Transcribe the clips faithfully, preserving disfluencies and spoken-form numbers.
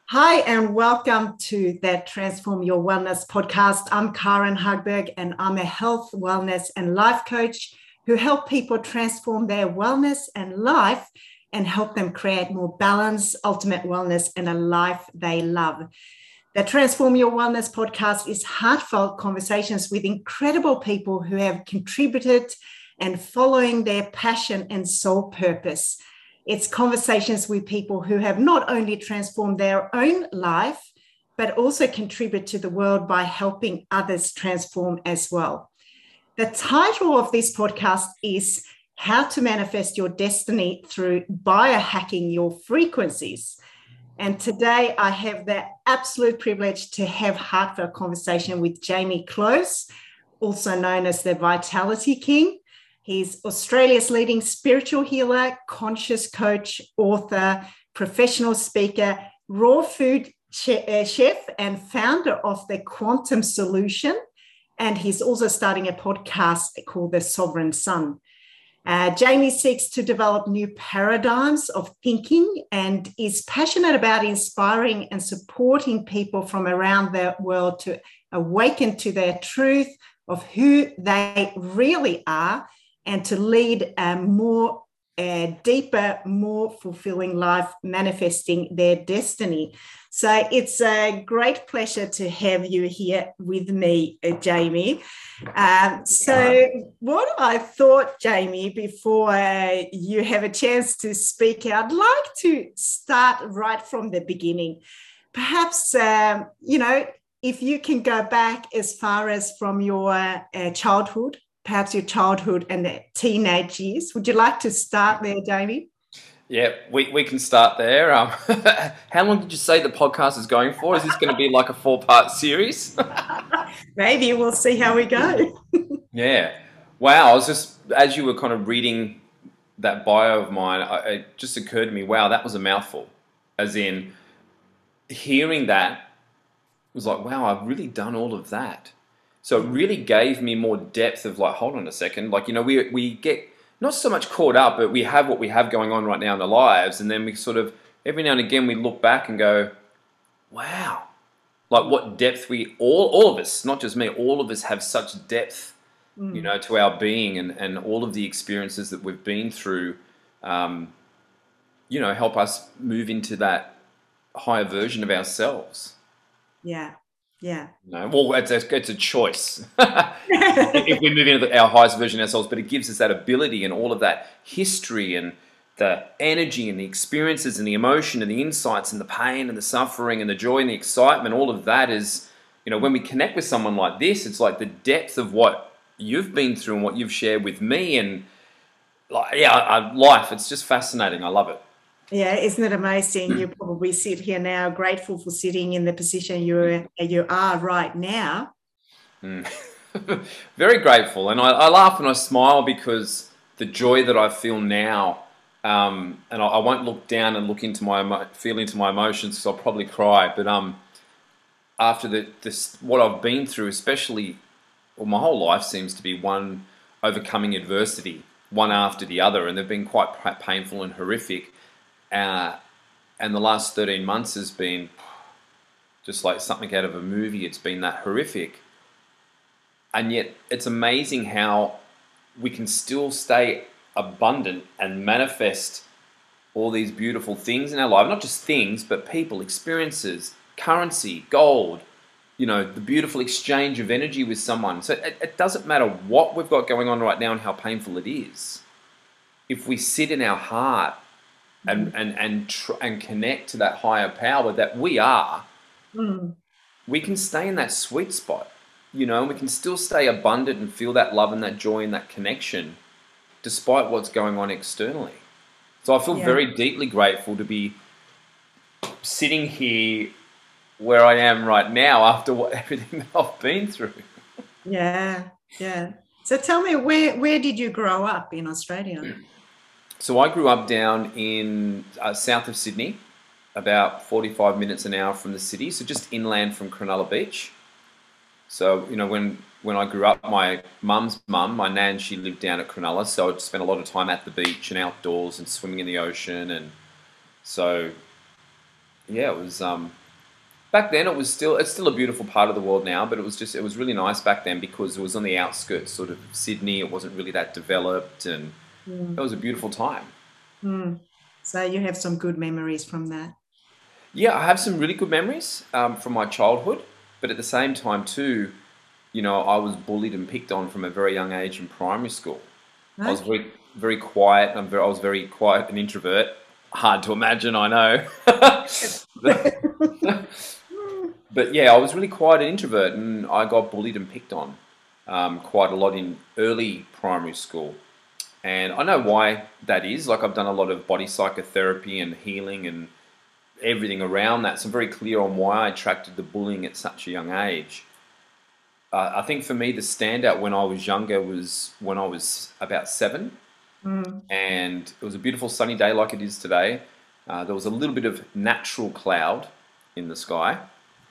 Hi, and welcome to the Transform Your Wellness podcast. I'm Karen Hagberg, and I'm a health, wellness, and life coach who help people transform their wellness and life and help them create more balance, ultimate wellness, and a life they love. The Transform Your Wellness podcast is heartfelt conversations with incredible people who have contributed and following their passion and soul purpose. It's conversations with people who have not only transformed their own life, but also contribute to the world by helping others transform as well. The title of this podcast is How to Manifest Your Destiny Through Biohacking Your Frequencies. And today I have the absolute privilege to have heartfelt conversation with Jamie Close, also known as the Vitality King. He's Australia's leading spiritual healer, conscious coach, author, professional speaker, raw food chef, and founder of the Quantum Solution. And he's also starting a podcast called The Sovereign Sun. Uh, Jamie seeks to develop new paradigms of thinking and is passionate about inspiring and supporting people from around the world to awaken to their truth of who they really are and to lead a more uh, deeper, more fulfilling life, manifesting their destiny. So it's a great pleasure to have you here with me, uh, Jamie. Um, so what I thought, Jamie, before uh, you have a chance to speak, I'd like to start right from the beginning. Perhaps, um, you know, if you can go back as far as from your uh, childhood, perhaps your childhood and the teenage years. Would you like to start there, Jamie? Yeah, we, we can start there. Um, how long did you say the podcast is going for? Is this going to be like a four-part series? Maybe we'll see how we go. Yeah. Wow, I was just, as you were kind of reading that bio of mine, I, it just occurred to me, wow, that was a mouthful. As in, hearing that was like, wow, I've really done all of that. So it really gave me more depth of like, hold on a second. Like, you know, we we get not so much caught up, but we have what we have going on right now in our lives. And then we sort of, every now and again, we look back and go, wow. Like what depth we, all all of us, not just me, all of us have such depth, mm. you know, to our being and, and all of the experiences that we've been through, um, you know, help us move into that higher version of ourselves. Yeah. Yeah. No, well, it's a, it's a choice if we move into our highest version of ourselves, but it gives us that ability and all of that history and the energy and the experiences and the emotion and the insights and the pain and the suffering and the joy and the excitement. All of that is, you know, when we connect with someone like this, it's like the depth of what you've been through and what you've shared with me and like, yeah, life. It's just fascinating. I love it. Yeah, isn't it amazing? You probably sit here now grateful for sitting in the position you're, you are right now. Mm. Very grateful. And I, I laugh and I smile because the joy that I feel now, um, and I, I won't look down and look into my, feel into my emotions because I'll probably cry. But um, after the, this, what I've been through, especially, well, my whole life seems to be one overcoming adversity, one after the other. And they've been quite painful and horrific. Uh, and the last thirteen months has been just like something out of a movie. It's been that horrific. And yet it's amazing how we can still stay abundant and manifest all these beautiful things in our life. Not just things, but people, experiences, currency, gold, you know, the beautiful exchange of energy with someone. So it, it doesn't matter what we've got going on right now and how painful it is. If we sit in our heart and and and tr and connect to that higher power that we are, mm. we can stay in that sweet spot, you know, we can still stay abundant and feel that love and that joy and that connection despite what's going on externally. So I feel yeah. very deeply grateful to be sitting here where I am right now after what everything that I've been through. Yeah, yeah. So tell me, where where did you grow up in Australia? So I grew up down in uh, south of Sydney, about forty-five minutes an hour from the city, so just inland from Cronulla Beach. So, you know, when, when I grew up, my mum's mum, my nan, she lived down at Cronulla, so I spent a lot of time at the beach and outdoors and swimming in the ocean. And so yeah, it was. Um, back then, it was still it's still a beautiful part of the world now, but it was just it was really nice back then because it was on the outskirts, sort of Sydney. It wasn't really that developed, and it Mm. was a beautiful time. Mm. So you have some good memories from that. Yeah, I have some really good memories um, from my childhood, but at the same time too, you know, I was bullied and picked on from a very young age in primary school. I was Okay. very, very quiet. I'm very, I was very quiet and introvert. Hard to imagine, I know. But yeah, I was really quiet and introvert, and I got bullied and picked on um, quite a lot in early primary school. And I know why that is. Like, I've done a lot of body psychotherapy and healing and everything around that. So I'm very clear on why I attracted the bullying at such a young age. Uh, I think for me, the standout when I was younger was when I was about seven, Mm. and it was a beautiful sunny day like it is today. Uh, there was a little bit of natural cloud in the sky,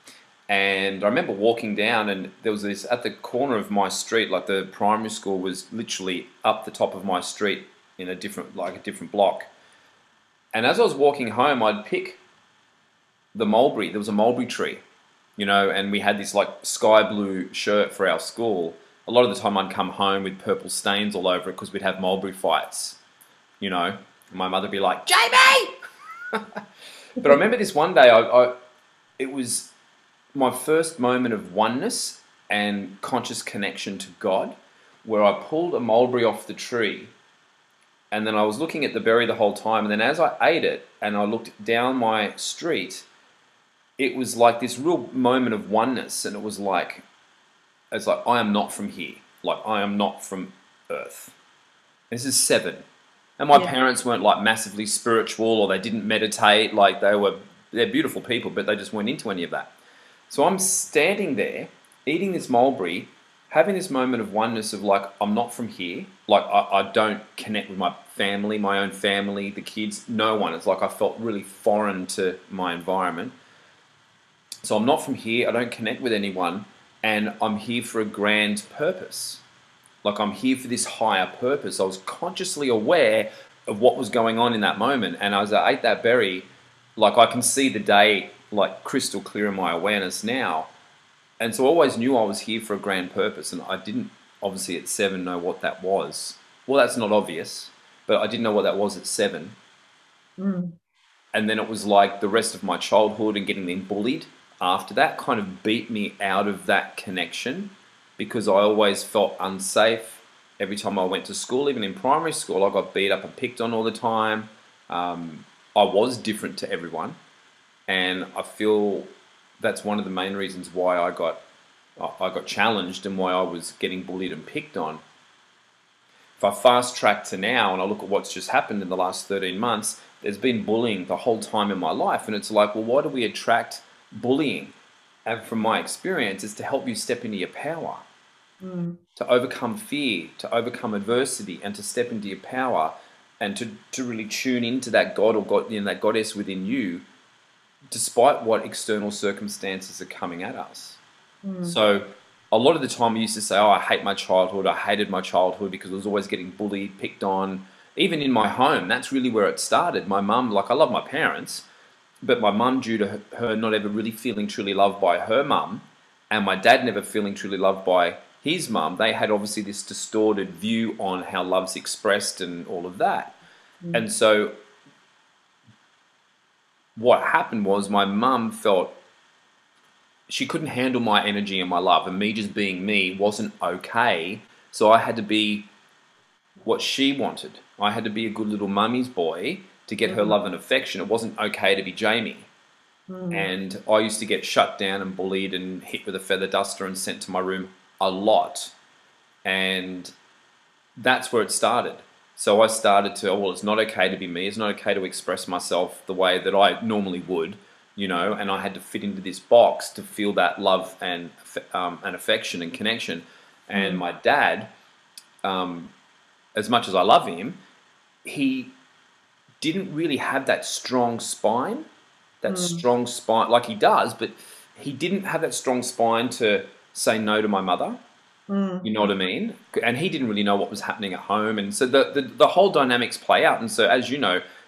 and I remember walking down, and there was this at the corner of my street. Like, the primary school was literally up the top of my street in a different, like a different block. And as I was walking home, I'd pick the mulberry. There was a mulberry tree, you know, and we had this like sky blue shirt for our school. A lot of the time, I'd come home with purple stains all over it because we'd have mulberry fights, you know. And my mother'd be like, "Jamie!" But I remember this one day, I, I it was my first moment of oneness and conscious connection to God, where I pulled a mulberry off the tree, and then I was looking at the berry the whole time, and then as I ate it and I looked down my street, it was like this real moment of oneness, and it was like, it's like, I am not from here. Like, I am not from Earth. This is seven. And my Yeah. parents weren't like massively spiritual, or they didn't meditate. Like, they were, they're beautiful people, but they just weren't into any of that. So I'm standing there, eating this mulberry, having this moment of oneness of like, I'm not from here. Like, I, I don't connect with my family, my own family, the kids, no one. It's like I felt really foreign to my environment. So I'm not from here, I don't connect with anyone, and I'm here for a grand purpose. Like, I'm here for this higher purpose. I was consciously aware of what was going on in that moment. And as I ate that berry, like, I can see the day like crystal clear in my awareness now. And so I always knew I was here for a grand purpose. And I didn't, obviously at seven, know what that was. Well, that's not obvious, but I didn't know what that was at seven. Mm. And then it was like the rest of my childhood and getting then bullied after that kind of beat me out of that connection, because I always felt unsafe every time I went to school. Even in primary school, I got beat up and picked on all the time. Um, I was different to everyone, and I feel that's one of the main reasons why I got I got challenged and why I was getting bullied and picked on. If I fast track to now and I look at what's just happened in the last thirteen months, there's been bullying the whole time in my life. And it's like, well, why do we attract bullying? And from my experience, it's to help you step into your power, Mm. to overcome fear, to overcome adversity, and to step into your power, and to, to really tune into that God or God, you know, that goddess within you, despite what external circumstances are coming at us. Mm. So a lot of the time I used to say, oh, I hate my childhood. I hated my childhood because I was always getting bullied, picked on. Even in my home, that's really where it started. My mum, like, I love my parents, but my mum, due to her not ever really feeling truly loved by her mum, and my dad never feeling truly loved by his mum, they had obviously this distorted view on how love's expressed and all of that. Mm. And so what happened was my mum felt she couldn't handle my energy and my love, and me just being me wasn't okay. So I had to be what she wanted. I had to be a good little mummy's boy to get her Mm. love and affection. It wasn't okay to be Jamie. Mm. And I used to get shut down and bullied and hit with a feather duster and sent to my room a lot. And that's where it started. So I started to, oh, well, it's not okay to be me. It's not okay to express myself the way that I normally would, you know, and I had to fit into this box to feel that love and um, and affection and connection. And Mm. my dad, um, as much as I love him, he didn't really have that strong spine, that Mm. strong spine, like he does, but he didn't have that strong spine to say no to my mother. Mm. You know what I mean? And he didn't really know what was happening at home. And so the, the, the whole dynamics play out. And so, as you know,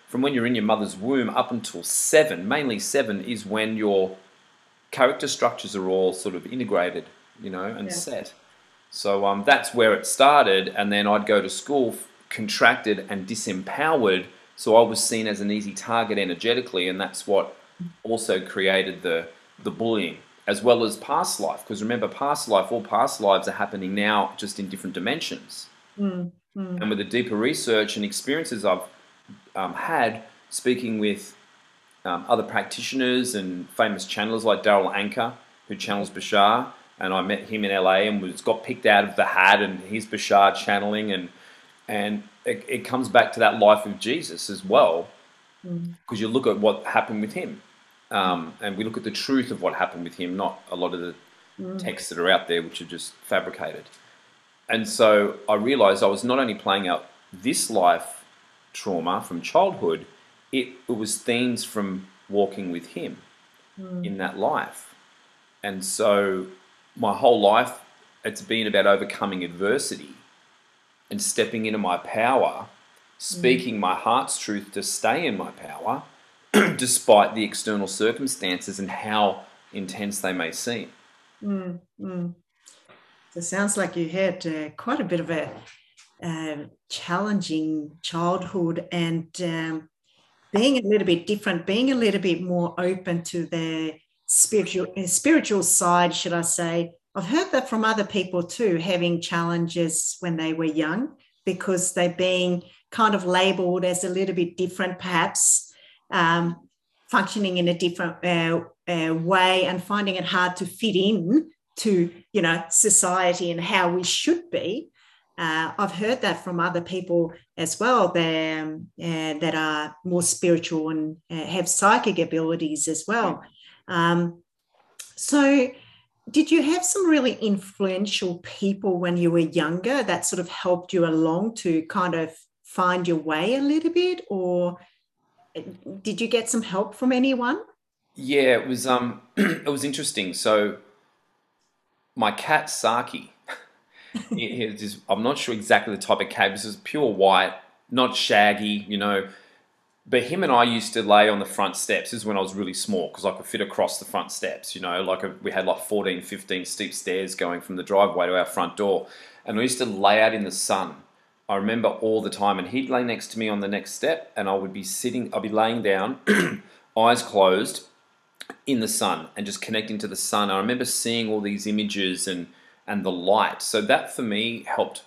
from when you're in your mother's womb up until seven, mainly seven, is when your character structures are all sort of integrated, you know, and Yeah. set. So um, that's where it started, and then I'd go to school contracted and disempowered, so I was seen as an easy target energetically, and that's what also created the the bullying, as well as past life. Because remember, past life, all past lives are happening now, just in different dimensions. Mm, mm, And with the deeper research and experiences I've um, had, speaking with um, other practitioners and famous channelers like Daryl Anker, who channels Bashar, and I met him in L A and was got picked out of the hat, and he's Bashar channeling, and and it, it comes back to that life of Jesus as well, mm, because you look at what happened with him, um, and we look at the truth of what happened with him, not a lot of the mm, texts that are out there which are just fabricated. And so I realized I was not only playing out this life trauma from childhood, it, it was themes from walking with him mm, in that life. And so my whole life, it's been about overcoming adversity and stepping into my power, speaking my heart's truth to stay in my power, despite the external circumstances and how intense they may seem. mm, mm. So it sounds like you had uh, quite a bit of a uh, challenging childhood, and um, being a little bit different, being a little bit more open to the spiritual uh, spiritual side, should I say. I've heard that from other people too, having challenges when they were young because they're being kind of labeled as a little bit different, perhaps um, functioning in a different uh, uh, way and finding it hard to fit in to, you know, society and how we should be. Uh, I've heard that from other people as well that, um, uh, that are more spiritual and uh, have psychic abilities as well. Um, so did you have some really influential people when you were younger that sort of helped you along to kind of find your way a little bit, or did you get some help from anyone? Yeah, it was um, it was interesting. So my cat Saki, he, he was just, I'm not sure exactly the type of cat. This is pure white, not shaggy, you know. But him and I used to lay on the front steps. This is when I was really small, because I could fit across the front steps, you know, like a, we had like fourteen, fifteen steep stairs going from the driveway to our front door. And we used to lay out in the sun. I remember all the time, and he'd lay next to me on the next step, and I would be sitting, I'd be laying down, eyes closed, in the sun and just connecting to the sun. I remember seeing all these images and, and the light. So that for me helped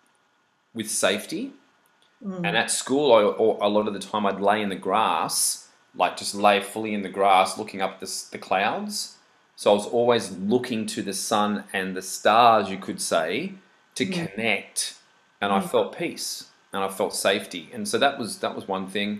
with safety. Mm. And at school, I, or a lot of the time I'd lay in the grass, like just lay fully in the grass looking up the, the clouds. So I was always looking to the sun and the stars, you could say, to Mm. connect. And I Mm. felt peace and I felt safety. And so that was, that was one thing.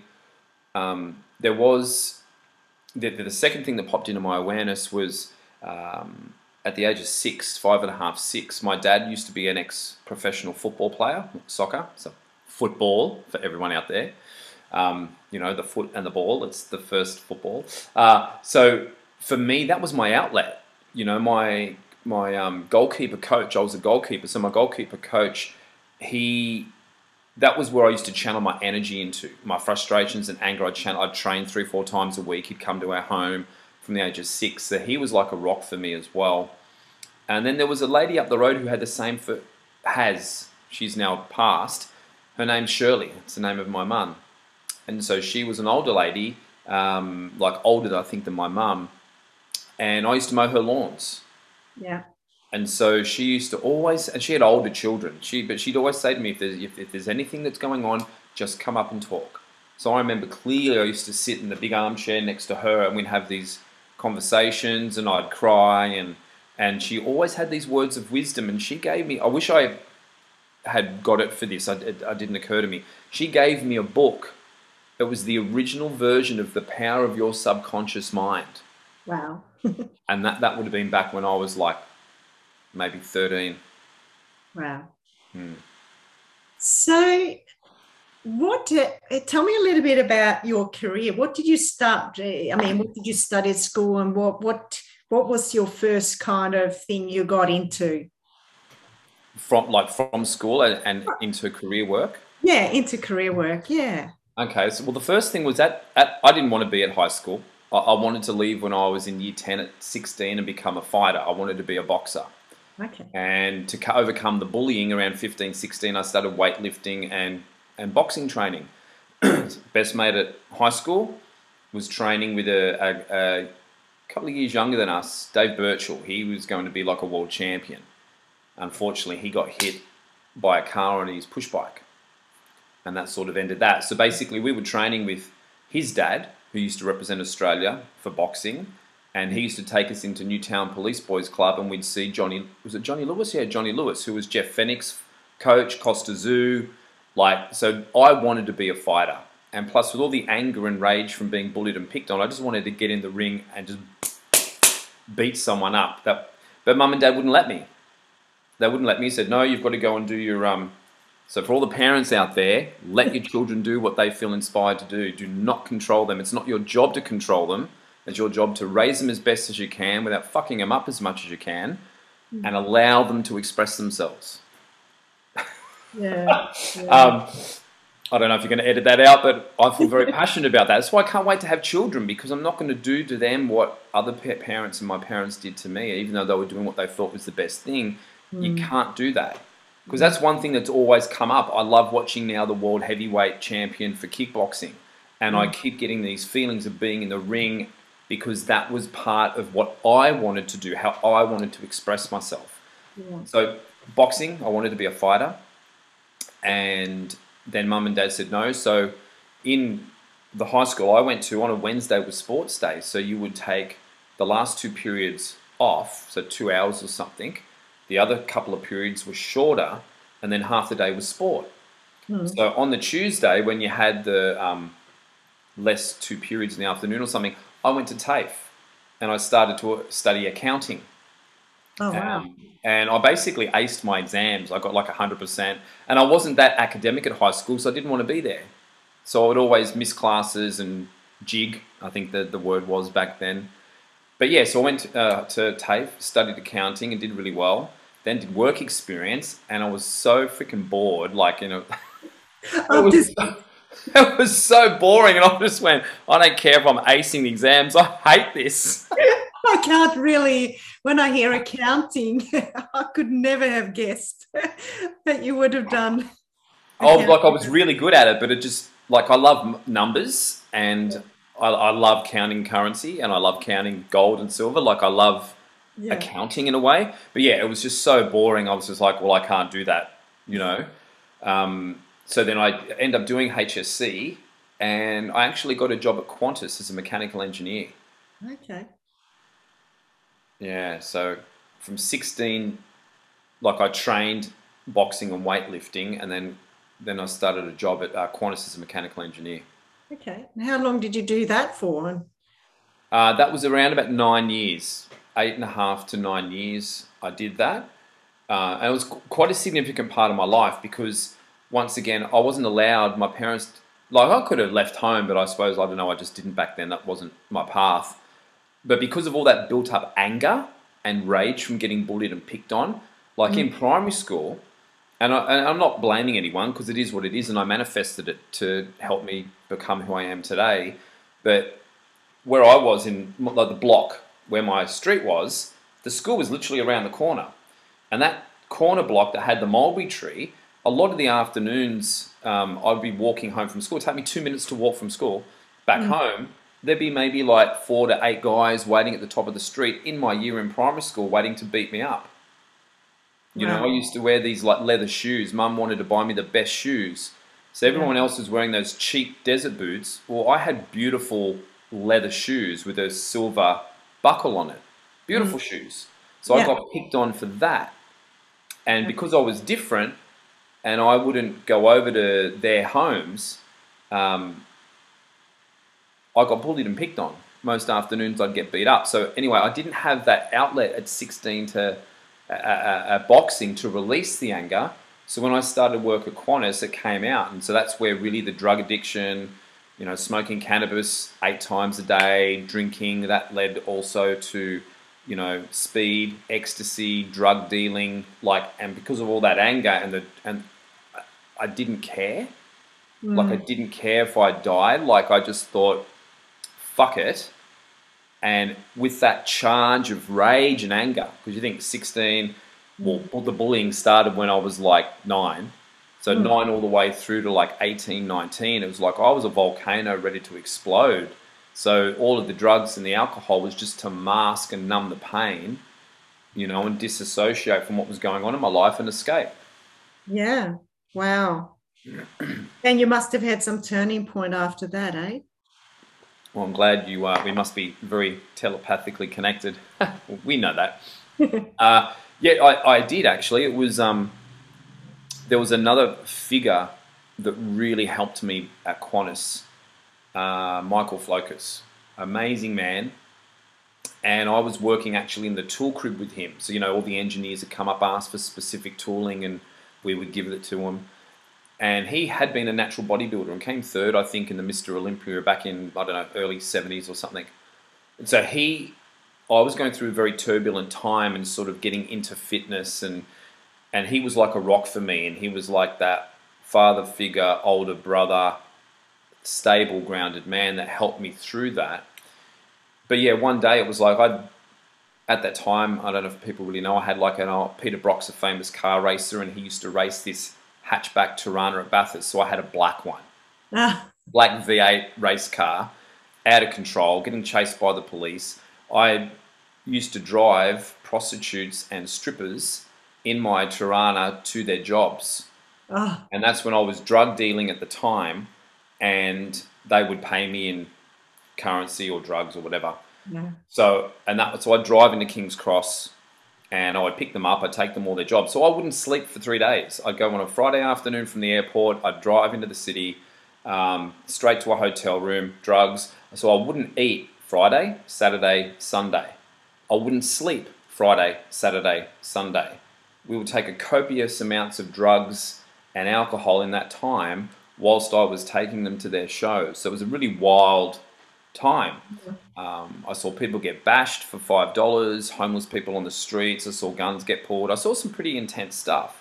Um, there was... The, the second thing that popped into my awareness was um, at the age of six, five and a half, six, my dad used to be an ex-professional football player, soccer, so football for everyone out there. Um, you know, the foot and the ball, it's the first football. Uh, so for me, that was my outlet. You know, my, my um, goalkeeper coach, I was a goalkeeper, so my goalkeeper coach, he... that was where I used to channel my energy into. My frustrations and anger, I'd channel, I'd train three, four times a week. He'd come to our home from the age of six. So he was like a rock for me as well. And then there was a lady up the road who had the same for, has, she's now passed. Her name's Shirley. It's the name of my mum. And so she was an older lady, um, like older, I think, than my mum. And I used to mow her lawns. Yeah. And so she used to always, and she had older children, she, but she'd always say to me, if there's, if, if there's anything that's going on, just come up and talk. So I remember clearly I used to sit in the big armchair next to her and we'd have these conversations and I'd cry, and, and she always had these words of wisdom, and she gave me, I wish I had got it for this, I, it, it didn't occur to me. She gave me a book. It was the original version of The Power of Your Subconscious Mind. Wow. And that, that would have been back when I was like, maybe thirteen. Wow. Hmm. So, what? Uh, tell me a little bit about your career. What did you start? uh, I mean, what did you study at school, and what what what was your first kind of thing you got into? From like from school and, and into career work. Yeah, into career work. Yeah. Okay, so well, the first thing was that at, I didn't want to be at high school. I, I wanted to leave when I was in year ten at sixteen and become a fighter. I wanted to be a boxer. Okay. And to co- overcome the bullying around fifteen, sixteen, I started weightlifting and, and boxing training. Best mate at high school was training with a, a, a couple of years younger than us, Dave Birchall. He was going to be like a world champion. Unfortunately, he got hit by a car on his push bike. And that sort of ended that. So basically, we were training with his dad, who used to represent Australia for boxing, and he used to take us into Newtown Police Boys Club, and we'd see Johnny. Was it Johnny Lewis? Yeah, Johnny Lewis, who was Jeff Fennick's coach, Costa Zoo. Like, so I wanted to be a fighter, and plus with all the anger and rage from being bullied and picked on, I just wanted to get in the ring and just beat someone up. That, but mum and dad wouldn't let me. They wouldn't let me. He said, no, you've got to go and do your um. So for all the parents out there, let your children do what they feel inspired to do. Do not control them. It's not your job to control them. It's your job to raise them as best as you can without fucking them up as much as you can and allow them to express themselves. Yeah. yeah. um, I don't know if you're going to edit that out, but I feel very passionate about that. That's why I can't wait to have children, because I'm not going to do to them what other parents and my parents did to me, even though they were doing what they thought was the best thing. Mm. You can't do that. Because that's one thing that's always come up. I love watching now the world heavyweight champion for kickboxing. And mm. I keep getting these feelings of being in the ring because that was part of what I wanted to do, how I wanted to express myself. Yeah. So boxing, I wanted to be a fighter. And then mum and dad said no. So in the high school I went to, on a Wednesday was sports day. So you would take the last two periods off, so two hours or something. The other couple of periods were shorter, and then half the day was sport. Mm. So on the Tuesday, when you had the um, less two periods in the afternoon or something, I went to TAFE, and I started to study accounting. Oh, wow. Um, and I basically aced my exams. I got like one hundred percent. And I wasn't that academic at high school, so I didn't want to be there. So I would always miss classes and jig, I think the, the word was back then. But yeah, so I went to, uh, to TAFE, studied accounting and did really well. Then did work experience, and I was so freaking bored. Like, you know, it, was so, it was so boring. And I just went, I don't care if I'm acing the exams. I hate this. I can't really, when I hear accounting, I could never have guessed that you would have done. Oh, like I was really good at it, but it just, like, I love numbers, and yeah. I, I love counting currency, and I love counting gold and silver. Like, I love yeah. accounting in a way. But yeah, it was just so boring. I was just like, well, I can't do that, you know. Um, so then I ended up doing H S C, and I actually got a job at Qantas as a mechanical engineer. Okay. Yeah, so from sixteen, like I trained boxing and weightlifting, and then then I started a job at uh, Qantas as a mechanical engineer. Okay. And how long did you do that for? Uh, that was around about nine years, eight and a half to nine years I did that. Uh, and it was quite a significant part of my life because, once again, I wasn't allowed, my parents, like I could have left home, but I suppose, I don't know, I just didn't back then. That wasn't my path. But because of all that built up anger and rage from getting bullied and picked on, like mm. in primary school, and, I, and I'm not blaming anyone because it is what it is, and I manifested it to help me become who I am today. But where I was in like the block where my street was, the school was literally around the corner. And that corner block that had the mulberry tree, a lot of the afternoons um, I'd be walking home from school. It'd take me two minutes to walk from school back mm. home. There'd be maybe like four to eight guys waiting at the top of the street in my year in primary school waiting to beat me up. You wow. know, I used to wear these like leather shoes. Mum wanted to buy me the best shoes. So everyone yeah. else was wearing those cheap desert boots. Well, I had beautiful leather shoes with a silver buckle on it. Beautiful mm. shoes. So yeah. I got picked on for that. And because I was different and I wouldn't go over to their homes, um, I got bullied and picked on. Most afternoons I'd get beat up. So anyway, I didn't have that outlet at sixteen to uh, uh, boxing to release the anger. So when I started work at Qantas, it came out. And so that's where really the drug addiction, you know, smoking cannabis eight times a day, drinking, that led also to, you know, speed, ecstasy, drug dealing, like, and because of all that anger and the, and I didn't care. Like I didn't care if I died. Like I just thought, fuck it. And with that charge of rage and anger, because you think sixteen, well, the bullying started when I was like nine. So Mm. nine all the way through to like eighteen, nineteen, it was like I was a volcano ready to explode. So all of the drugs and the alcohol was just to mask and numb the pain, you know, and disassociate from what was going on in my life and escape. Yeah. Wow. And you must have had some turning point after that, eh? Well, I'm glad you are. We must be very telepathically connected. We know that. Uh, yeah, I, I did actually. It was um, there was another figure that really helped me at Qantas, uh, Michael Flokus, amazing man. And I was working actually in the tool crib with him. So, you know, all the engineers had come up, asked for specific tooling, and we would give it to him. And he had been a natural bodybuilder and came third, I think, in the Mister Olympia back in, I don't know, early seventies or something. And so he, I was going through a very turbulent time and sort of getting into fitness, and and he was like a rock for me, and he was like that father figure, older brother, stable, grounded man that helped me through that. But yeah, one day it was like I, at that time, I don't know if people really know, I had like an old, Peter Brock's a famous car racer, and he used to race this hatchback Tirana at Bathurst, so I had a black one, Ah. black V eight race car, out of control, getting chased by the police. I used to drive prostitutes and strippers in my Tirana to their jobs, Oh. and that's when I was drug dealing at the time, and they would pay me in currency or drugs or whatever. Yeah. So and that so I'd drive into King's Cross, and I would pick them up, I'd take them all their jobs. So I wouldn't sleep for three days. I'd go on a Friday afternoon from the airport, I'd drive into the city, um, straight to a hotel room, drugs. So I wouldn't eat Friday, Saturday, Sunday. I wouldn't sleep Friday, Saturday, Sunday. We would take a copious amounts of drugs and alcohol in that time whilst I was taking them to their shows. So it was a really wild time. Um, I saw people get bashed for five dollars, homeless people on the streets, I saw guns get pulled, I saw some pretty intense stuff.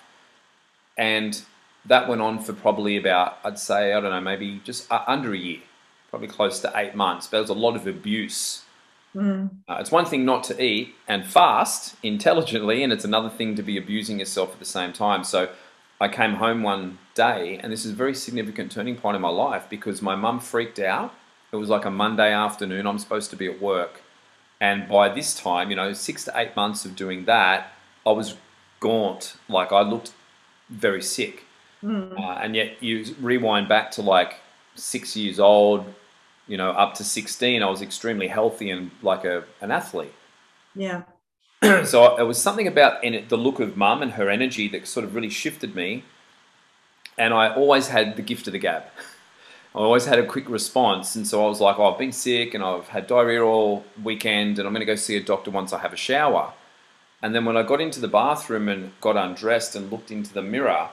And that went on for probably about, I'd say, I don't know, maybe just uh, under a year, probably close to eight months. But there was a lot of abuse. Mm. Uh, it's one thing not to eat and fast intelligently, and it's another thing to be abusing yourself at the same time. So I came home one day, and this is a very significant turning point in my life because my mum freaked out. It was like a Monday afternoon. I'm supposed to be at work. And by this time, you know, six to eight months of doing that, I was gaunt. Like I looked very sick. Mm. Uh, and yet you rewind back to like six years old, you know, up to sixteen, I was extremely healthy and like a, an athlete. Yeah. So it was something about in it, the look of mum and her energy that sort of really shifted me. And I always had the gift of the gab. I always had a quick response, and so I was like, oh, I've been sick and I've had diarrhea all weekend and I'm going to go see a doctor once I have a shower. And then when I got into the bathroom and got undressed and looked into the mirror,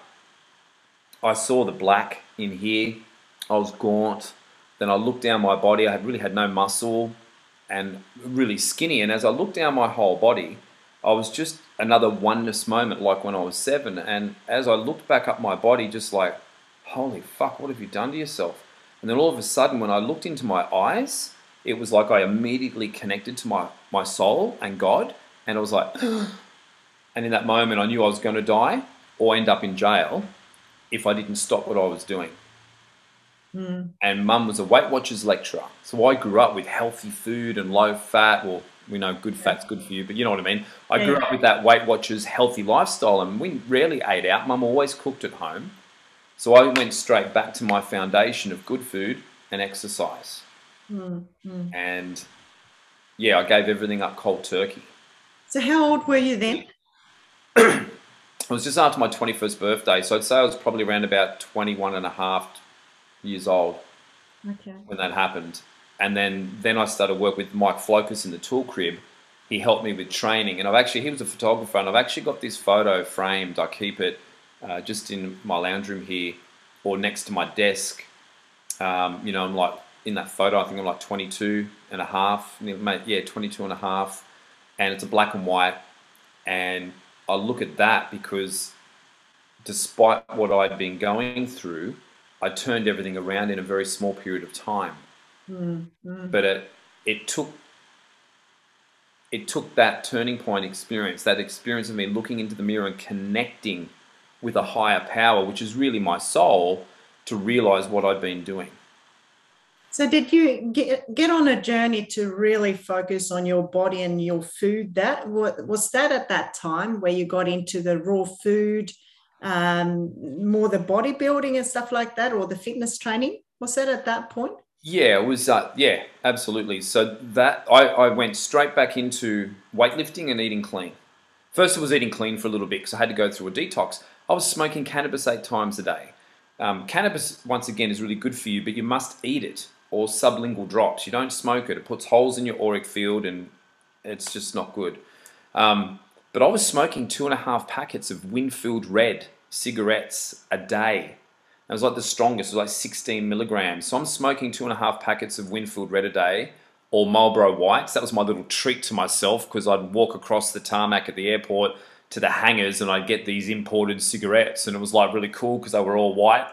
I saw the black in here. I was gaunt. Then I looked down my body. I had really had no muscle and really skinny. And as I looked down my whole body, I was just another oneness moment like when I was seven. And as I looked back up my body, just like, holy fuck, what have you done to yourself? And then all of a sudden, when I looked into my eyes, it was like I immediately connected to my, my soul and God. And it was like, and in that moment, I knew I was going to die or end up in jail if I didn't stop what I was doing. Mm. And mum was a Weight Watchers lecturer. So I grew up with healthy food and low fat. Well, we know good fat's good for you, but you know what I mean. I grew Yeah. up with that Weight Watchers healthy lifestyle, and we rarely ate out. Mum always cooked at home. So I went straight back to my foundation of good food and exercise. Mm. Mm. And yeah, I gave everything up cold turkey. So how old were you then? It was just after my twenty-first birthday. So I'd say I was probably around about twenty-one and a half years old Okay. when that happened. And then, then I started work with Mike Flokus in the tool crib. He helped me with training. And I've actually, he was a photographer, and I've actually got this photo framed. I keep it uh, just in my lounge room here or next to my desk. Um, you know, I'm like, in that photo, I think I'm like twenty-two and a half. Yeah, twenty-two and a half. And it's a black and white. And I look at that because despite what I'd been going through, I turned everything around in a very small period of time. Mm, mm. But it it took it took that turning point experience, that experience of me looking into the mirror and connecting with a higher power, which is really my soul, to realize what I'd been doing. So did you get, get on a journey to really focus on your body and your food? That was that at that time where you got into the raw food, um, more the bodybuilding and stuff like that, or the fitness training? Was that at that point? Yeah, it was. Uh, yeah, absolutely. So that I, I went straight back into weightlifting and eating clean. First, it was eating clean for a little bit because I had to go through a detox. I was smoking cannabis eight times a day. Um, cannabis, once again, is really good for you, but you must eat it, or sublingual drops. You don't smoke it. It puts holes in your auric field, and it's just not good. Um, but I was smoking two and a half packets of Winfield Red cigarettes a day. It was like the strongest. It was like sixteen milligrams. So I'm smoking two and a half packets of Winfield Red a day, or Marlboro Whites. That was my little treat to myself, because I'd walk across the tarmac at the airport to the hangars and I'd get these imported cigarettes, and it was like really cool because they were all white.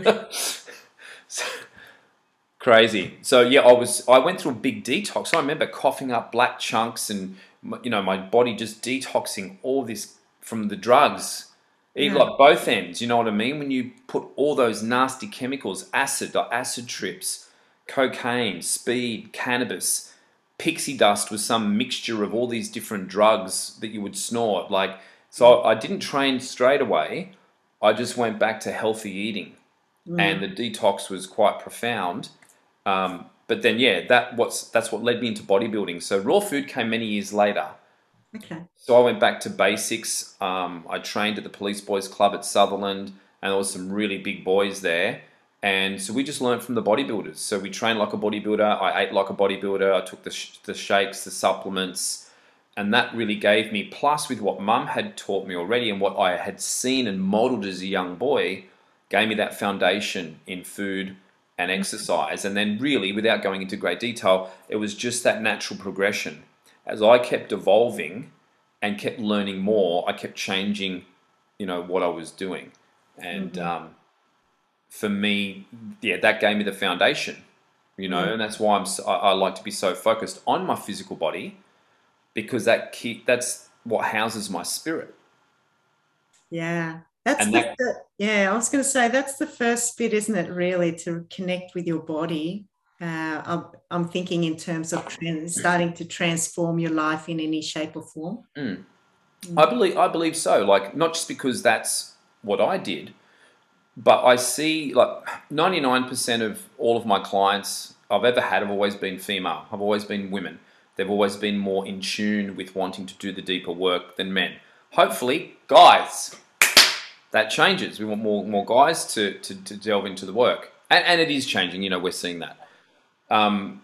So, crazy. So yeah, I was. I went through a big detox. I remember coughing up black chunks, and you know my body just detoxing all this from the drugs. Even Yeah. like both ends, you know what I mean? When you put all those nasty chemicals, acid, like acid trips, cocaine, speed, cannabis, pixie dust was some mixture of all these different drugs that you would snort. Like, so I didn't train straight away. I just went back to healthy eating, Mm. and the detox was quite profound. Um, but then, yeah, that what's that's what led me into bodybuilding. So raw food came many years later. Okay. So I went back to basics. Um, I trained at the Police Boys Club at Sutherland, and there was some really big boys there. And so we just learned from the bodybuilders. So we trained like a bodybuilder. I ate like a bodybuilder. I took the, sh the shakes, the supplements, and that really gave me, plus with what mum had taught me already and what I had seen and modeled as a young boy, gave me that foundation in food and exercise. And then really, without going into great detail, it was just that natural progression. As I kept evolving and kept learning more, I kept changing, you know, what I was doing. And Mm-hmm. um, for me, yeah, that gave me the foundation, you know, Mm. and that's why I'm so, I, I like to be so focused on my physical body, because that keep that's what houses my spirit. Yeah. That's And the, that, the yeah, I was going to say that's the first bit, isn't it, really, to connect with your body. Uh, I'm, I'm thinking in terms of trans, starting to transform your life in any shape or form. mm, Mm. I believe I believe so. Like, not just because that's what I did, but I see like ninety-nine percent of all of my clients I've ever had have always been female. Have always been women. They've always been more in tune with wanting to do the deeper work than men. Hopefully, guys, that changes. We want more more guys to to, to delve into the work, and, and it is changing. You know, we're seeing that. Um,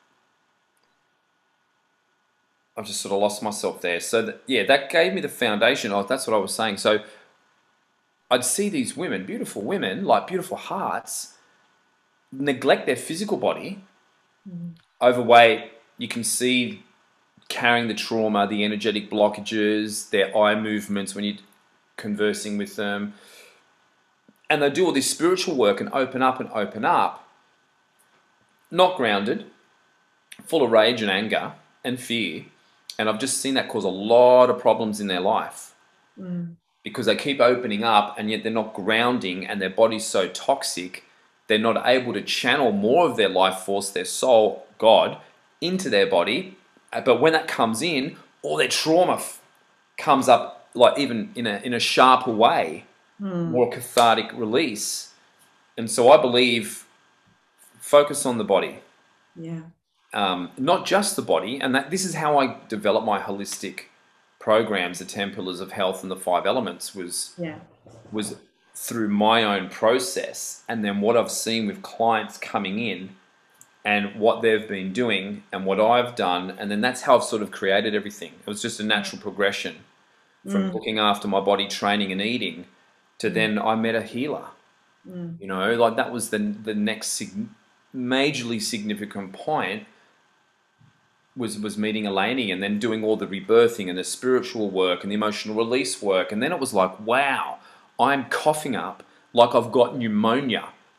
I've just sort of lost myself there. So that, yeah, that gave me the foundation. Oh, that's what I was saying. So I'd see these women, beautiful women, like beautiful hearts, neglect their physical body, Mm. overweight. You can see carrying the trauma, the energetic blockages, their eye movements when you're conversing with them. And they do all this spiritual work and open up and open up, not grounded, full of rage and anger and fear. And I've just seen that cause a lot of problems in their life, Mm. because they keep opening up and yet they're not grounding, and their body's so toxic, they're not able to channel more of their life force, their soul, God, into their body. But when that comes in, all their trauma f comes up, like even in a, in a sharper way, Mm. more cathartic release. And so I believe focus on the body. Yeah. Um, not just the body, and that this is how I develop my holistic programs, the ten pillars of health and the five elements, was Yeah. was through my own process, and then what I've seen with clients coming in and what they've been doing and what I've done, and then that's how I've sort of created everything. It was just a natural progression from Mm. looking after my body, training and eating, to then I met a healer. Mm. You know, like that was the the next sig majorly significant point, was was meeting Elaine and then doing all the rebirthing and the spiritual work and the emotional release work. And then it was like, wow, I'm coughing up like I've got pneumonia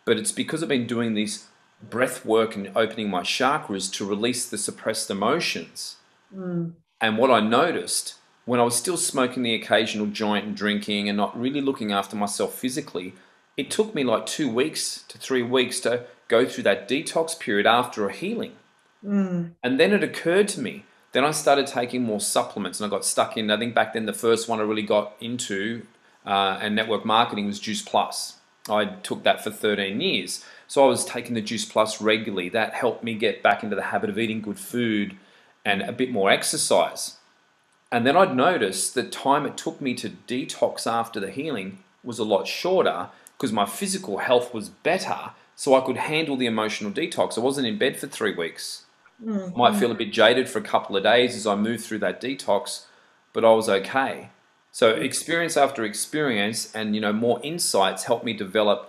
but it's because I've been doing this breath work and opening my chakras to release the suppressed emotions. Mm. And what I noticed when I was still smoking the occasional joint and drinking and not really looking after myself physically, it took me like two weeks to three weeks to go through that detox period after a healing. Mm. And then it occurred to me, then I started taking more supplements, and I got stuck in, I think back then the first one I really got into uh, and network marketing was Juice Plus. I took that for thirteen years. So I was taking the Juice Plus regularly. That helped me get back into the habit of eating good food and a bit more exercise. And then I'd noticed the time it took me to detox after the healing was a lot shorter because my physical health was better, so I could handle the emotional detox. I wasn't in bed for three weeks. Mm. I might feel a bit jaded for a couple of days as I moved through that detox, but I was okay. So experience after experience and, you know, more insights helped me develop,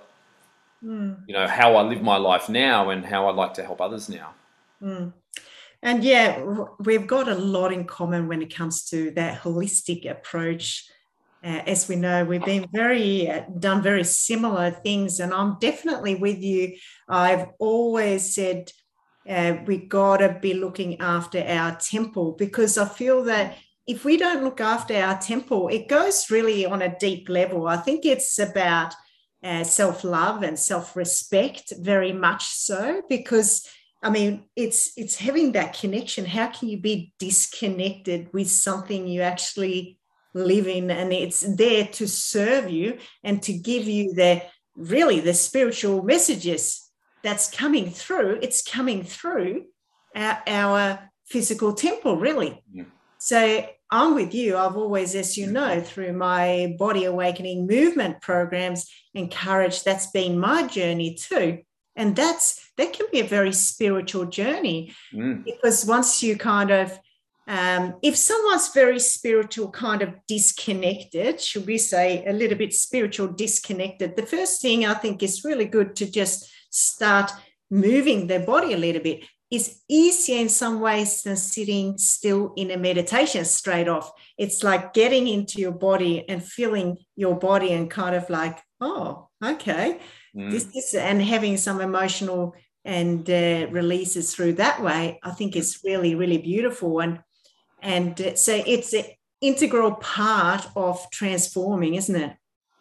Mm. you know, how I live my life now and how I like to help others now. Mm. And yeah, we've got a lot in common when it comes to that holistic approach. Uh, as we know, we've been very, uh, done very similar things, and I'm definitely with you. I've always said uh, we gotta be looking after our temple, because I feel that if we don't look after our temple, it goes really on a deep level. I think it's about uh, self-love and self-respect, very much so, because I mean, it's it's having that connection. How can you be disconnected with something you actually live in, and it's there to serve you and to give you the really the spiritual messages that's coming through? It's coming through our, our physical temple, really. Yeah. So I'm with you. I've always, as you know, through my body awakening movement programs, encouraged, that's been my journey too. And that's that can be a very spiritual journey, mm. because once you kind of, um, if someone's very spiritual, kind of disconnected, should we say a little bit spiritual disconnected, the first thing I think is really good to just start moving their body a little bit. Is easier in some ways than sitting still in a meditation straight off. It's like getting into your body and feeling your body and kind of like, oh, okay. Mm. This is, and having some emotional and uh, releases through that way, I think is really, really beautiful. And and uh, so it's an integral part of transforming, isn't it?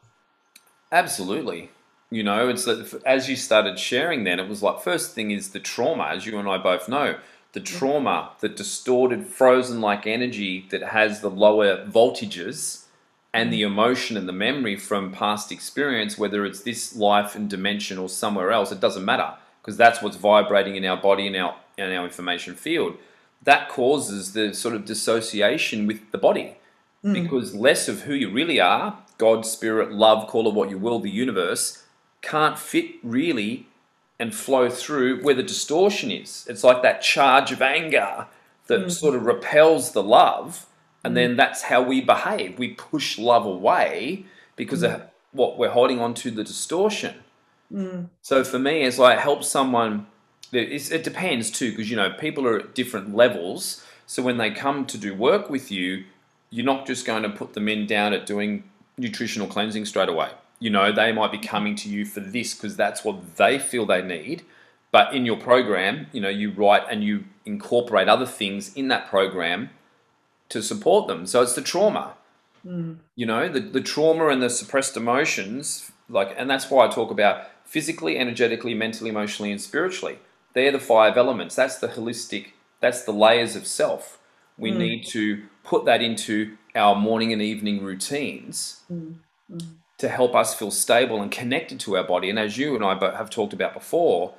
Absolutely. You know, it's that as you started sharing then, it was like, first thing is the trauma, as you and I both know, the trauma, the distorted, frozen like energy that has the lower voltages and the emotion and the memory from past experience, whether it's this life and dimension or somewhere else, it doesn't matter, because that's what's vibrating in our body and our, in our information field. That causes the sort of dissociation with the body, mm. because less of who you really are, God, spirit, love, call it what you will, the universe, can't fit really and flow through where the distortion is. It's like that charge of anger that mm. sort of repels the love, and mm. then that's how we behave. We push love away because mm. of what we're holding on to, the distortion. Mm. So for me, as I help someone, it's, it depends too, because, you know, people are at different levels. So when they come to do work with you, you're not just going to put them in down at doing nutritional cleansing straight away. You know, they might be coming to you for this because that's what they feel they need. But in your program, you know, you write and you incorporate other things in that program to support them. So it's the trauma, mm. you know, the, the trauma and the suppressed emotions, like, and that's why I talk about physically, energetically, mentally, emotionally, and spiritually. They're the five elements. That's the holistic, that's the layers of self. We mm. need to put that into our morning and evening routines. Mm. Mm. to help us feel stable and connected to our body. And as you and I have talked about before,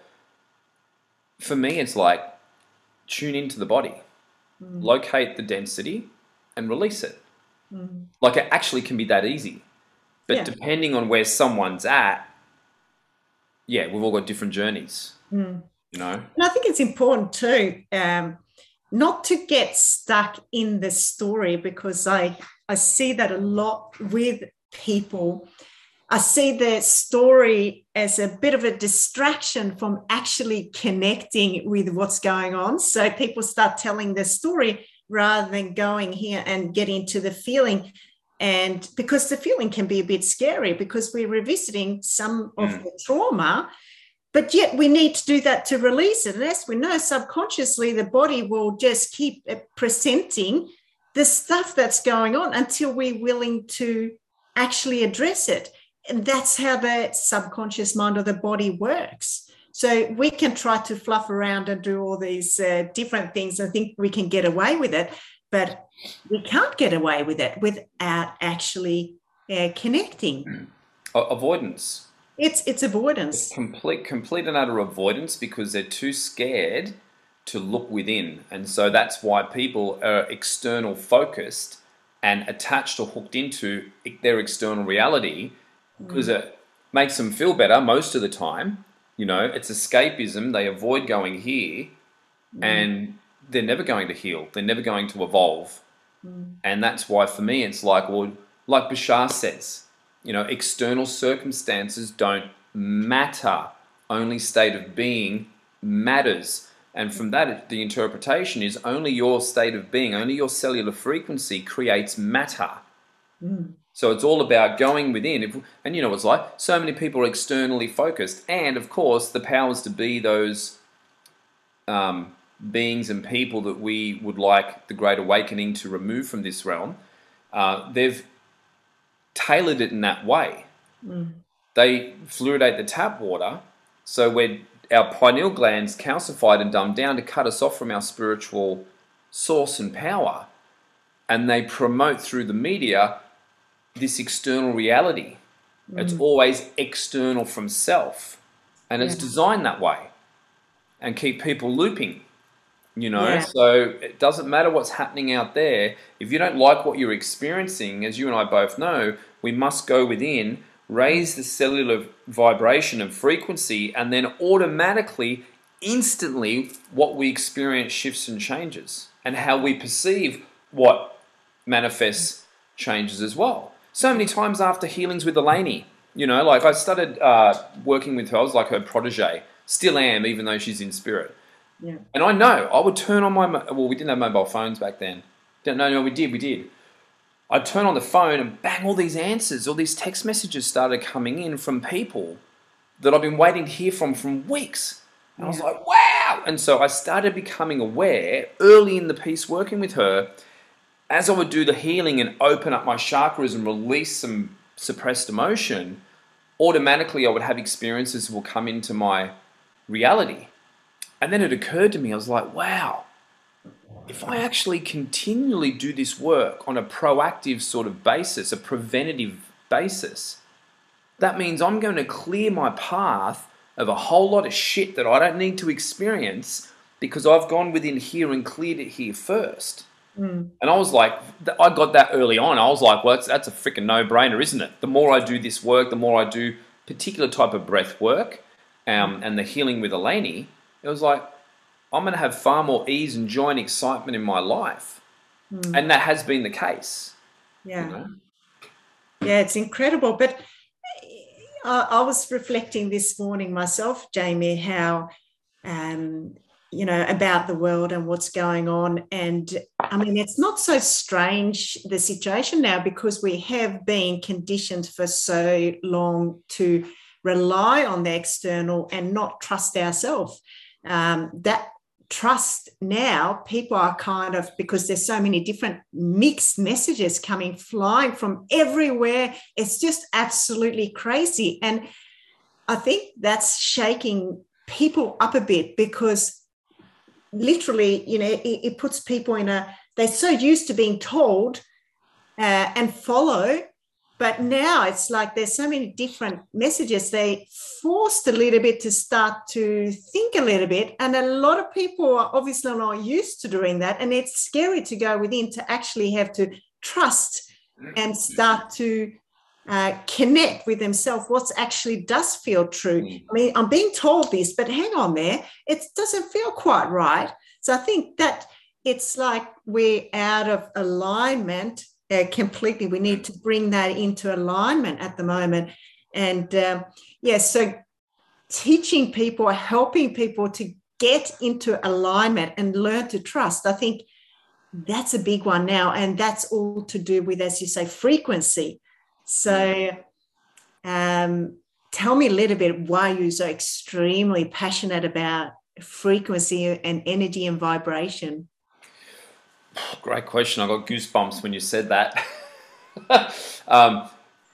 for me, it's like tune into the body, mm. locate the density and release it. Mm. Like it actually can be that easy. But yeah. depending on where someone's at, yeah, we've all got different journeys, mm. you know? And I think it's important too, um, not to get stuck in the story, because I, I see that a lot with people. I see the story as a bit of a distraction from actually connecting with what's going on. So people start telling their story rather than going here and get into the feeling. And because the feeling can be a bit scary, because we're revisiting some of mm. the trauma but yet we need to do that to release it. And as we know, subconsciously, the body will just keep presenting the stuff that's going on until we're willing to actually address it. And that's how the subconscious mind or the body works. So we can try to fluff around and do all these uh, different things. I think we can get away with it, but we can't get away with it without actually uh, connecting. Avoidance. It's it's avoidance. It's complete, complete and utter avoidance, because they're too scared to look within. And so that's why people are external focused and attached or hooked into their external reality, because mm. it makes them feel better most of the time. You know, it's escapism. They avoid going here mm. and they're never going to heal. They're never going to evolve. Mm. And that's why for me, it's like, well, like Bashar says, you know, external circumstances don't matter. Only state of being matters. And from that, the interpretation is only your state of being, only your cellular frequency creates matter. Mm. So it's all about going within. If, and you know what it's like, so many people are externally focused. And of course, the powers to be, those um, beings and people that we would like the Great Awakening to remove from this realm, uh, they've tailored it in that way. Mm. They fluoridate the tap water, so we're our pineal glands calcified and dumbed down to cut us off from our spiritual source and power. And they promote through the media this external reality. Mm. It's always external from self. And yeah. it's designed that way. And keep people looping, you know. Yeah. So it doesn't matter what's happening out there. If you don't like what you're experiencing, as you and I both know, we must go within, raise the cellular vibration and frequency, and then automatically, instantly, what we experience shifts and changes, and how we perceive what manifests changes as well. So many times after healings with Elaine, you know, like I started uh, working with her, I was like her protege, still am, even though she's in spirit. Yeah. And I know, I would turn on my, well, we didn't have mobile phones back then. No, no, we did, we did. I'd turn on the phone and bang, all these answers, all these text messages started coming in from people that I've been waiting to hear from from weeks. And yeah. I was like, wow! And so I started becoming aware early in the piece working with her, as I would do the healing and open up my chakras and release some suppressed emotion, automatically I would have experiences that will come into my reality. And then it occurred to me, I was like, wow, if I actually continually do this work on a proactive sort of basis, a preventative basis, that means I'm going to clear my path of a whole lot of shit that I don't need to experience because I've gone within here and cleared it here first. Mm. And I was like, I got that early on. I was like, well, that's, that's a freaking no-brainer, isn't it? The more I do this work, the more I do particular type of breath work um, and the healing with Elaine, it was like, I'm going to have far more ease and joy and excitement in my life. Mm. And that has been the case. Yeah. You know? Yeah, it's incredible. But I, I was reflecting this morning myself, Jamie, how, um, you know, about the world and what's going on. And I mean, it's not so strange, the situation now, because we have been conditioned for so long to rely on the external and not trust ourselves. Um, that trust now, people are kind of, because there's so many different mixed messages coming flying from everywhere, it's just absolutely crazy. And I think that's shaking people up a bit, because literally, you know, it, it puts people in a, they're so used to being told uh, and follow. But now it's like there's so many different messages. They forced a little bit to start to think a little bit. And a lot of people are obviously not used to doing that. And it's scary to go within to actually have to trust and start to uh, connect with themselves what actually does feel true. I mean, I'm being told this, but hang on there, it doesn't feel quite right. So I think that it's like we're out of alignment Uh, completely. We need to bring that into alignment at the moment. And um, yes, yeah, so teaching people, helping people to get into alignment and learn to trust, I think that's a big one now. And that's all to do with, as you say, frequency. So um, tell me a little bit why you're so extremely passionate about frequency and energy and vibration. Great question. I got goosebumps when you said that. um,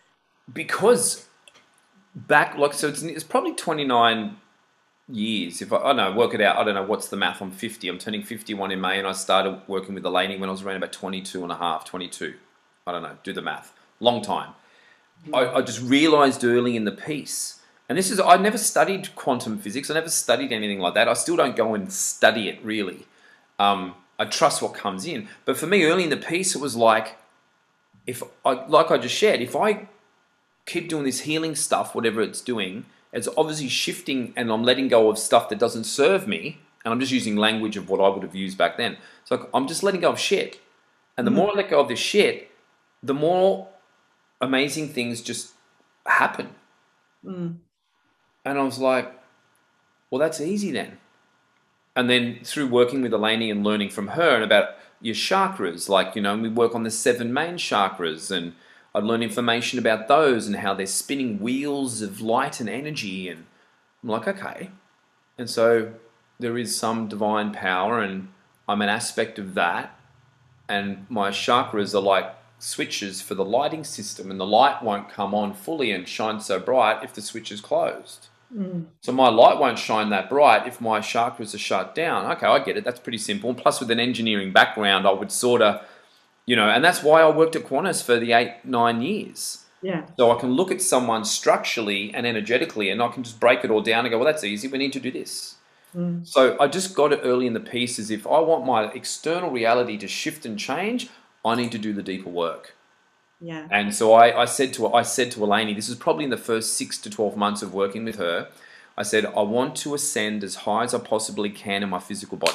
because back, like, so it's, it's probably twenty-nine years. If I, I don't know, work it out. I don't know what's the math. I'm fifty. I'm turning fifty-one in May, and I started working with Elaine when I was around about twenty-two and a half, twenty-two. I don't know. Do the math. Long time. Mm-hmm. I, I just realized early in the piece, and this is, I never studied quantum physics. I never studied anything like that. I still don't go and study it really. Um, I trust what comes in. But for me, early in the piece, it was like, if I, like I just shared, if I keep doing this healing stuff, whatever it's doing, it's obviously shifting, and I'm letting go of stuff that doesn't serve me. And I'm just using language of what I would have used back then. So I'm just letting go of shit. And the mm. more I let go of this shit, the more amazing things just happen. Mm. And I was like, well, that's easy then. And then through working with Elaine and learning from her and about your chakras, like, you know, we work on the seven main chakras, and I'd learn information about those and how they're spinning wheels of light and energy. And I'm like, okay. And so there is some divine power, and I'm an aspect of that. And my chakras are like switches for the lighting system, and the light won't come on fully and shine so bright if the switch is closed. Mm. So my light won't shine that bright if my chakras are shut down. Okay, I get it. That's pretty simple. And plus, with an engineering background, I would sort of, you know, and that's why I worked at Qantas for the eight, nine years. Yeah. So I can look at someone structurally and energetically, and I can just break it all down and go, well, that's easy. We need to do this. Mm. So I just got it early in the piece, as if I want my external reality to shift and change, I need to do the deeper work. Yeah. And so I, I said to I said to Elaine, this is probably in the first six to twelve months of working with her, I said, I want to ascend as high as I possibly can in my physical body.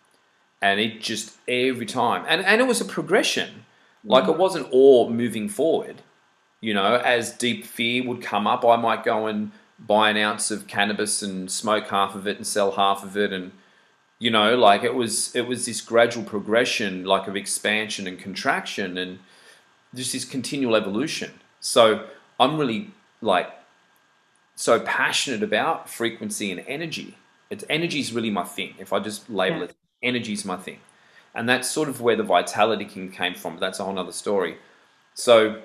And it just, every time. And, and it was a progression. Like, mm-hmm. it wasn't all moving forward. You know, as deep fear would come up, I might go and buy an ounce of cannabis and smoke half of it and sell half of it. And, you know, like, it was, it was this gradual progression, like, of expansion and contraction, and just this continual evolution. So I'm really, like, so passionate about frequency and energy. It's, energy is really my thing. If I just label yeah. it, energy is my thing. And that's sort of where the Vitality King came from. But that's a whole other story. So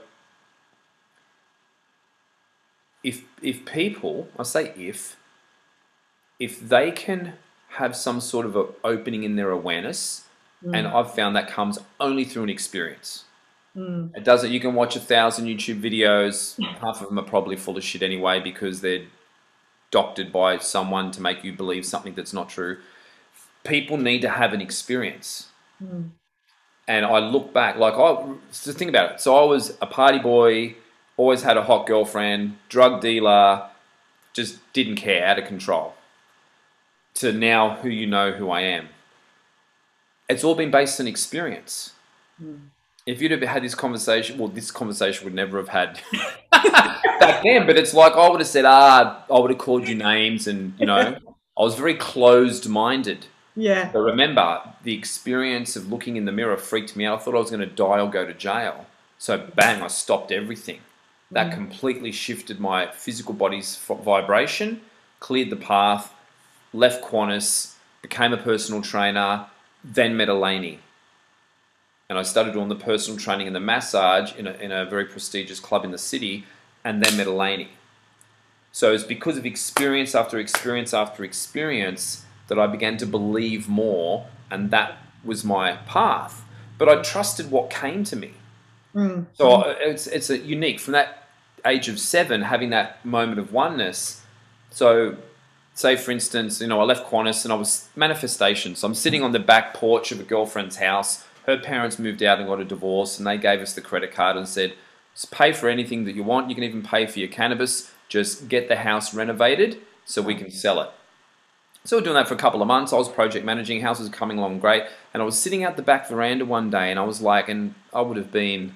if, if people, I say if, if they can have some sort of an opening in their awareness, mm. and I've found that comes only through an experience. Mm. It doesn't. You can watch a thousand YouTube videos. Half of them are probably full of shit anyway, because they're doctored by someone to make you believe something that's not true. People need to have an experience. Mm. And I look back, like, I just think about it. So I was a party boy, always had a hot girlfriend, drug dealer, just didn't care, out of control. To now, who you know who I am. It's all been based on experience. Mm. If you'd have had this conversation, well, this conversation would never have had back then, but it's like I would have said, ah, I would have called you names, and, you know, I was very closed-minded. Yeah. But remember, the experience of looking in the mirror freaked me out. I thought I was going to die or go to jail. So, bang, I stopped everything. That mm. completely shifted my physical body's vibration, cleared the path, left Qantas, became a personal trainer, then met Elaine. And I started doing the personal training and the massage in a, in a very prestigious club in the city, and then met Elaine. So it's because of experience after experience after experience that I began to believe more, and that was my path. But I trusted what came to me. Mm. So it's, it's a unique, from that age of seven, having that moment of oneness. So say, for instance, you know, I left Qantas and I was manifestation. So I'm sitting on the back porch of a girlfriend's house. Her parents moved out and got a divorce, and they gave us the credit card and said, just pay for anything that you want. You can even pay for your cannabis. Just get the house renovated so we can sell it. So we're doing that for a couple of months. I was project managing. House was coming along great. And I was sitting out the back veranda one day, and I was like, and I would have been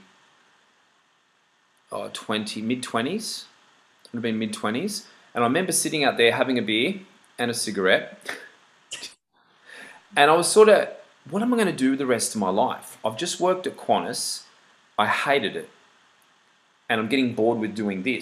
oh, twenty, mid-twenties. I would have been mid-twenties. And I remember sitting out there having a beer and a cigarette. And I was sort of, what am I going to do the rest of my life? I've just worked at Qantas. I hated it. And I'm getting bored with doing this.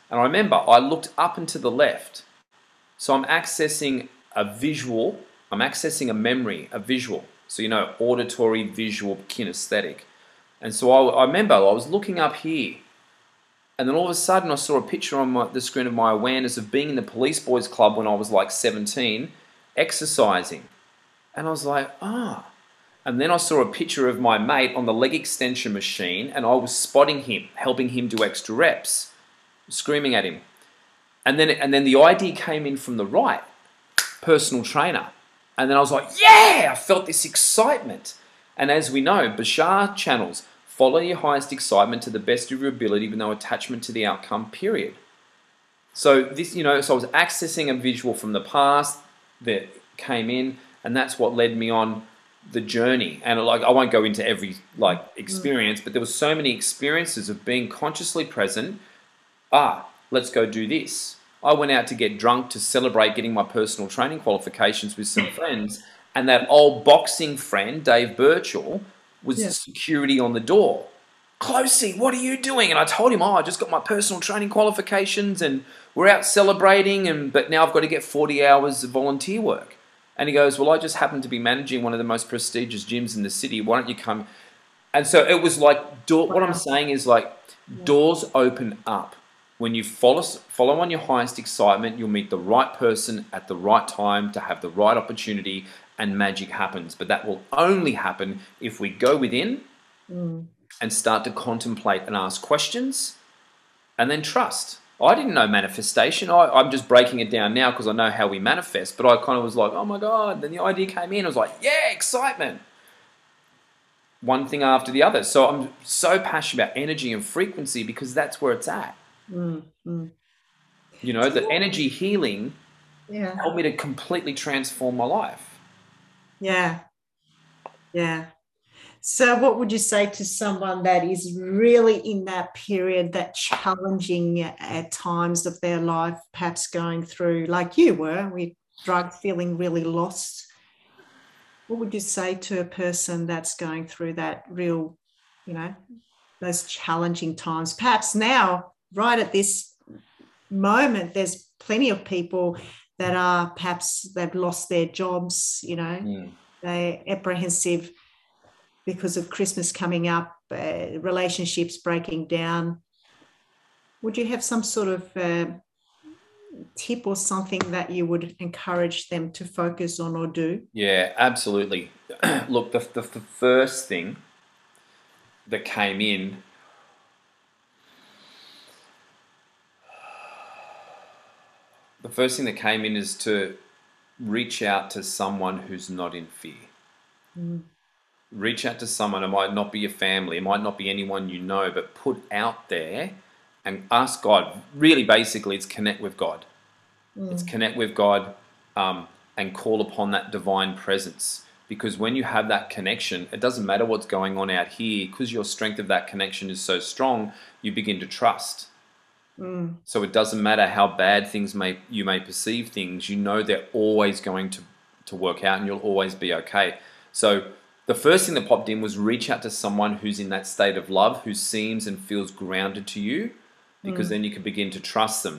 And I remember I looked up and to the left. So I'm accessing a visual, I'm accessing a memory, a visual. So, you know, auditory, visual, kinesthetic. And so I, I remember I was looking up here, and then all of a sudden I saw a picture on my, the screen of my awareness of being in the Police Boys Club when I was like seventeen, exercising. And I was like, ah. And then I saw a picture of my mate on the leg extension machine, and I was spotting him, helping him do extra reps, screaming at him. And then, and then the I D came in from the right, personal trainer. And then I was like, yeah, I felt this excitement. And as we know, Bashar channels, follow your highest excitement to the best of your ability with no attachment to the outcome, period. So this, you know, so I was accessing a visual from the past that came in, and that's what led me on the journey. And like, I won't go into every like experience, but there were so many experiences of being consciously present. Ah, let's go do this. I went out to get drunk to celebrate getting my personal training qualifications with some friends, and that old boxing friend, Dave Birchall, was Yeah. the security on the door. Closey, what are you doing? And I told him, oh, I just got my personal training qualifications and we're out celebrating, and but now I've got to get forty hours of volunteer work. And he goes, well, I just happen to be managing one of the most prestigious gyms in the city. Why don't you come? And so it was like, door, what I'm saying is like, doors open up. When you follow, follow on your highest excitement, you'll meet the right person at the right time to have the right opportunity, and magic happens. But that will only happen if we go within Mm. and start to contemplate and ask questions and then trust. I didn't know manifestation. I, I'm just breaking it down now because I know how we manifest. But I kind of was like, oh my God. Then the idea came in. I was like, yeah, excitement. One thing after the other. So I'm so passionate about energy and frequency because that's where it's at. Mm. Mm. You know, the energy healing Yeah. helped me to completely transform my life. Yeah. Yeah. So what would you say to someone that is really in that period, that challenging at times of their life, perhaps going through, like you were, with drug, feeling really lost? What would you say to a person that's going through that real, you know, those challenging times? Perhaps now, right at this moment, there's plenty of people that are perhaps they've lost their jobs, you know, Mm. they're apprehensive because of Christmas coming up, uh, relationships breaking down. Would you have some sort of uh, tip or something that you would encourage them to focus on or do? Yeah, absolutely. Look, the, the, the first thing that came in, the first thing that came in is to reach out to someone who's not in fear. Mm. Reach out to someone. It might not be your family, it might not be anyone you know, but put out there and ask God. Really, basically, it's connect with God. Mm. It's connect with God um, and call upon that divine presence. Because when you have that connection, it doesn't matter what's going on out here, because your strength of that connection is so strong, you begin to trust. Mm. So it doesn't matter how bad things may you may perceive things, you know they're always going to, to work out and you'll always be okay. So the first thing that popped in was reach out to someone who's in that state of love, who seems and feels grounded to you, because Mm. then you can begin to trust them.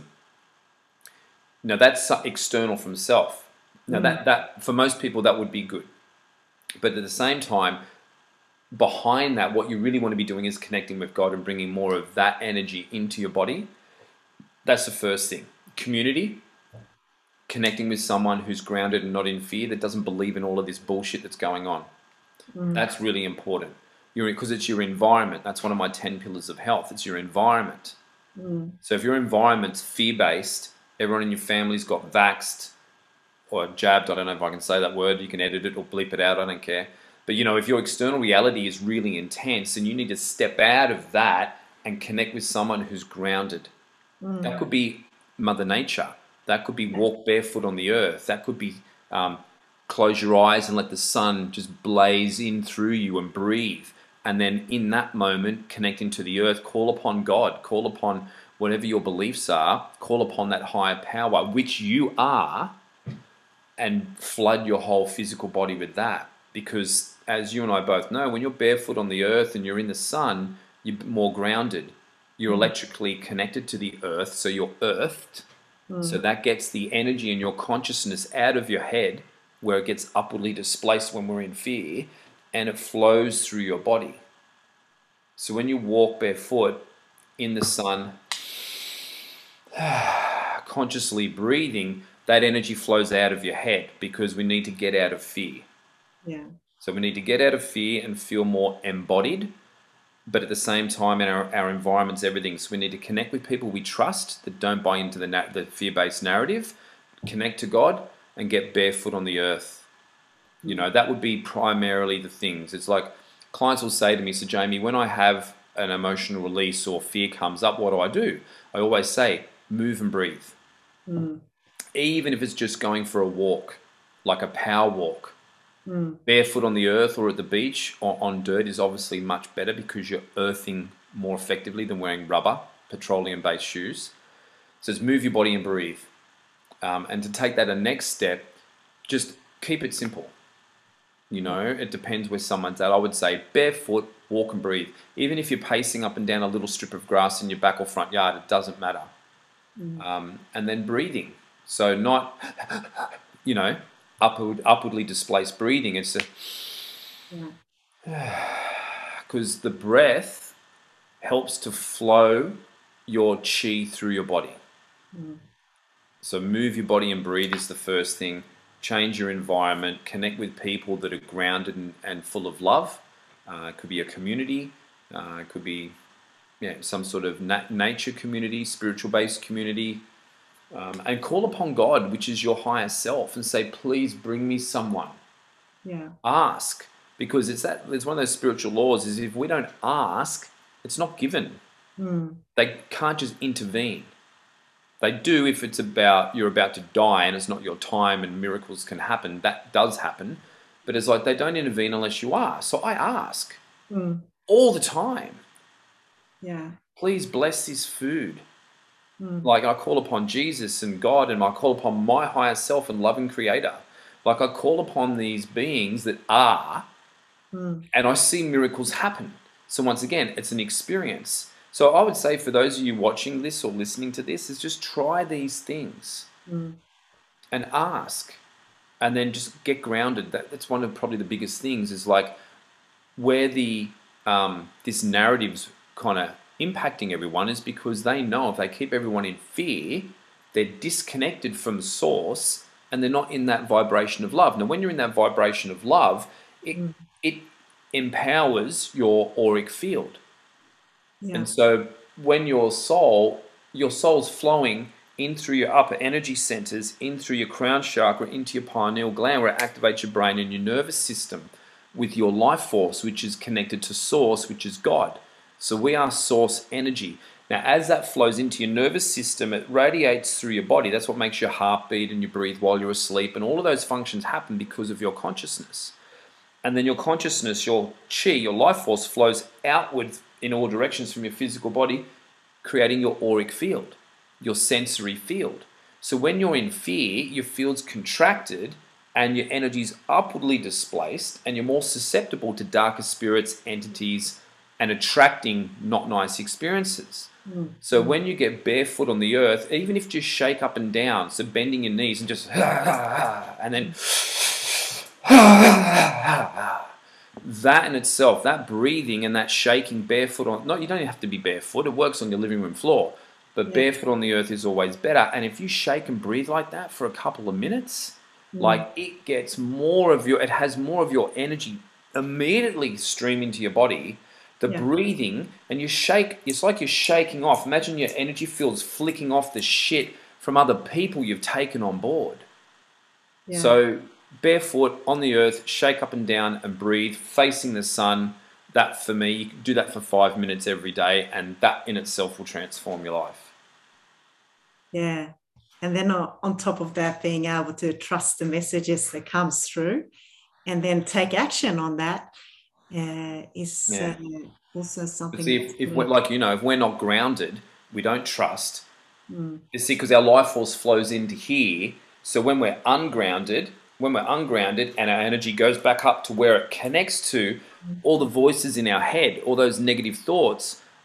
Now that's external from self. Now Mm. that, that for most people that would be good. But at the same time, behind that, what you really want to be doing is connecting with God and bringing more of that energy into your body. That's the first thing. Community, connecting with someone who's grounded and not in fear, that doesn't believe in all of this bullshit that's going on. Mm. That's really important. You're, because it's your environment. That's one of my ten pillars of health. It's your environment. Mm. So if your environment's fear-based, everyone in your family's got vaxxed or jabbed, I don't know if I can say that word, you can edit it or bleep it out, I don't care. But you know, if your external reality is really intense, and you need to step out of that and connect with someone who's grounded. Mm. That could be Mother Nature. That could be walk barefoot on the earth. That could be um, close your eyes and let the sun just blaze in through you and breathe. And then in that moment, connecting to the earth, call upon God, call upon whatever your beliefs are, call upon that higher power, which you are, and flood your whole physical body with that. Because as you and I both know, when you're barefoot on the earth and you're in the sun, you're more grounded. You're Mm. electrically connected to the earth, so you're earthed. So Mm. that gets the energy and your consciousness out of your head, where it gets upwardly displaced when we're in fear, and it flows through your body. So when you walk barefoot in the sun, consciously breathing, that energy flows out of your head, because we need to get out of fear. Yeah. So we need to get out of fear and feel more embodied, but at the same time, in our, our environment's everything. So we need to connect with people we trust that don't buy into the, na- the fear-based narrative, connect to God, and get barefoot on the earth. You know, that would be primarily the things. It's like clients will say to me, so Jamie, when I have an emotional release or fear comes up, what do I do? I always say, move and breathe. Mm. Even if it's just going for a walk, like a power walk. Mm. Barefoot on the earth or at the beach or on dirt is obviously much better, because you're earthing more effectively than wearing rubber, petroleum-based shoes. So it's move your body and breathe. Um, and to take that a next step, just keep it simple. You know, it depends where someone's at. I would say barefoot, walk and breathe. Even if you're pacing up and down a little strip of grass in your back or front yard, it doesn't matter. Mm. Um, and then breathing. So not, you know, upward, upwardly displaced breathing. It's a, because the breath helps to flow your chi through your body. Mm. So move your body and breathe is the first thing. Change your environment, connect with people that are grounded and, and full of love. Uh, it could be a community, uh, it could be yeah, some sort of na nature community, spiritual-based community. Um, and call upon God, which is your higher self, and say, please bring me someone. Yeah. Ask, because it's that it's one of those spiritual laws, is if we don't ask, it's not given. Mm. They can't just intervene. They do if it's about you're about to die and it's not your time and miracles can happen. That does happen. But it's like they don't intervene unless you ask. So I ask Mm. all the time. Yeah. Please bless this food. Mm. Like I call upon Jesus and God, and I call upon my higher self and loving creator. Like I call upon these beings that are, Mm. and I see miracles happen. So once again, it's an experience. So I would say for those of you watching this or listening to this, is just try these things Mm. and ask, and then just get grounded. That, that's one of probably the biggest things, is like where the um, this narrative's kind of impacting everyone is because they know if they keep everyone in fear, they're disconnected from source and they're not in that vibration of love. Now, when you're in that vibration of love, it Mm. it empowers your auric field. Yeah. And so when your soul, your soul's flowing in through your upper energy centers, in through your crown chakra, into your pineal gland, where it activates your brain and your nervous system with your life force, which is connected to source, which is God. So we are source energy. Now, as that flows into your nervous system, it radiates through your body. That's what makes your heart beat and you breathe while you're asleep. And all of those functions happen because of your consciousness. And then your consciousness, your chi, your life force flows outward in all directions from your physical body, creating your auric field, your sensory field. So when you're in fear, your field's contracted and your energy's upwardly displaced, and you're more susceptible to darker spirits, entities, and attracting not nice experiences. Mm. So when you get barefoot on the earth, even if you just shake up and down, so bending your knees and just and then that in itself, that breathing and that shaking barefoot on, not, you don't have to be barefoot, it works on your living room floor, but Yeah. barefoot on the earth is always better. And if you shake and breathe like that for a couple of minutes, Mm. like it gets more of your, it has more of your energy immediately stream into your body. The Yeah. breathing, and you shake, it's like you're shaking off. Imagine your energy field's flicking off the shit from other people you've taken on board. Yeah. So barefoot on the earth, shake up and down and breathe, facing the sun. That for me, you can do that for five minutes every day, and that in itself will transform your life. Yeah. And then on on top of that, being able to trust the messages that comes through and then take action on that uh, is Yeah. uh, also But something. see, if, that's if really- we're like, you know, if we're not grounded, we don't trust. Mm. You see, because our life force flows into here. So when we're ungrounded, when we're ungrounded and our energy goes back up to where it connects to all the voices in our head, all those negative thoughts,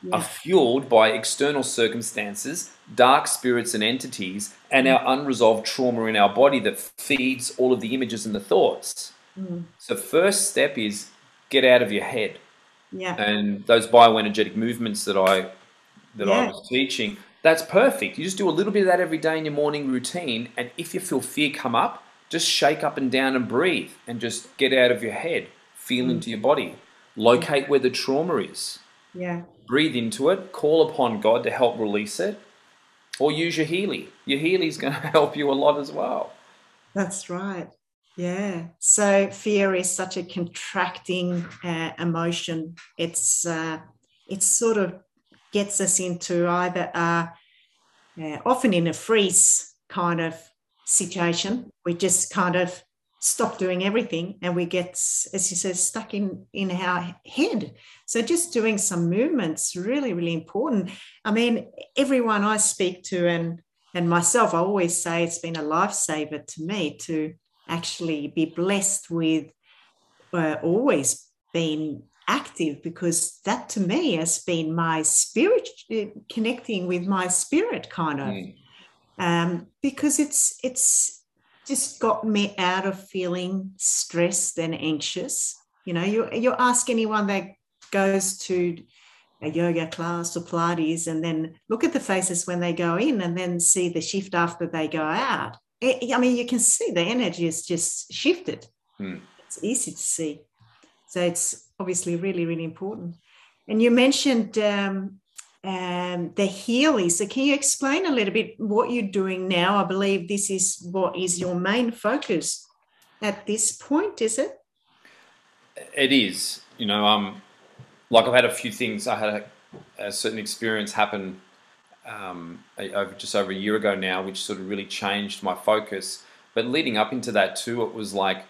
are Yeah. fueled by external circumstances, dark spirits and entities, and our unresolved trauma in our body that feeds all of the images and the thoughts. Mm. So first step is get out of your head. Yeah. And those bioenergetic movements that I that I Yeah. was teaching, that's perfect. You just do a little bit of that every day in your morning routine, and if you feel fear come up, just shake up and down and breathe and just get out of your head. Feel Mm. into your body. Yeah. Locate where the trauma is. Yeah. Breathe into it, call upon God to help release it, or use your Healy. Your Healy's going to help you a lot as well. That's right. Yeah. So fear is such a contracting uh, emotion. It's uh, it sort of gets us into either uh, uh, often in a freeze kind of situation. We just kind of stop doing everything and we get, as you said, stuck in in our head. So just doing some movements really, really important. I mean, everyone I speak to and and myself, I always say it's been a lifesaver to me to actually be blessed with uh, always being active, because that to me has been my spirit, connecting with my spirit kind of, Mm. um, because it's it's just got me out of feeling stressed and anxious. You know, you you ask anyone that goes to a yoga class or Pilates and then look at the faces when they go in and then see the shift after they go out. It, I mean, you can see the energy has just shifted. Mm. It's easy to see. So it's obviously really, really important. And you mentioned um, um, the Healy. So can you explain a little bit what you're doing now? I believe this is what is your main focus at this point, is it? It is. You know, um, like I've had a few things. I had a, a certain experience happen um, over, just over a year ago now, which sort of really changed my focus. But leading up into that too, it was like,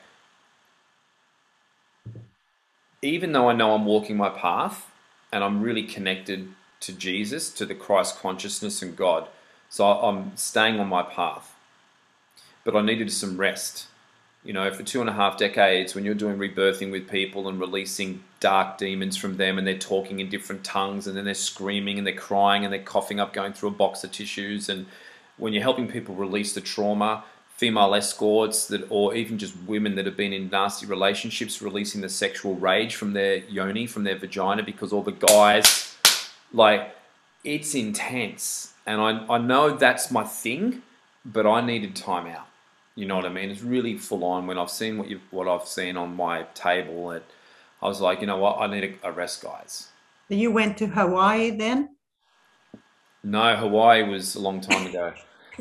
even though I know I'm walking my path and I'm really connected to Jesus, to the Christ consciousness and God, so I'm staying on my path, but I needed some rest. You know, for two and a half decades, when you're doing rebirthing with people and releasing dark demons from them, and they're talking in different tongues, and then they're screaming and they're crying and they're coughing up, going through a box of tissues, and when you're helping people release the trauma, female escorts that, or even just women that have been in nasty relationships, releasing the sexual rage from their yoni, from their vagina, because all the guys, like, it's intense. And I, I know that's my thing, but I needed time out. You know what I mean? It's really full on. When I've seen what you what I've seen on my table, it, I was like, you know what? I need a, a rest, guys. You went to Hawaii then? No, Hawaii was a long time ago,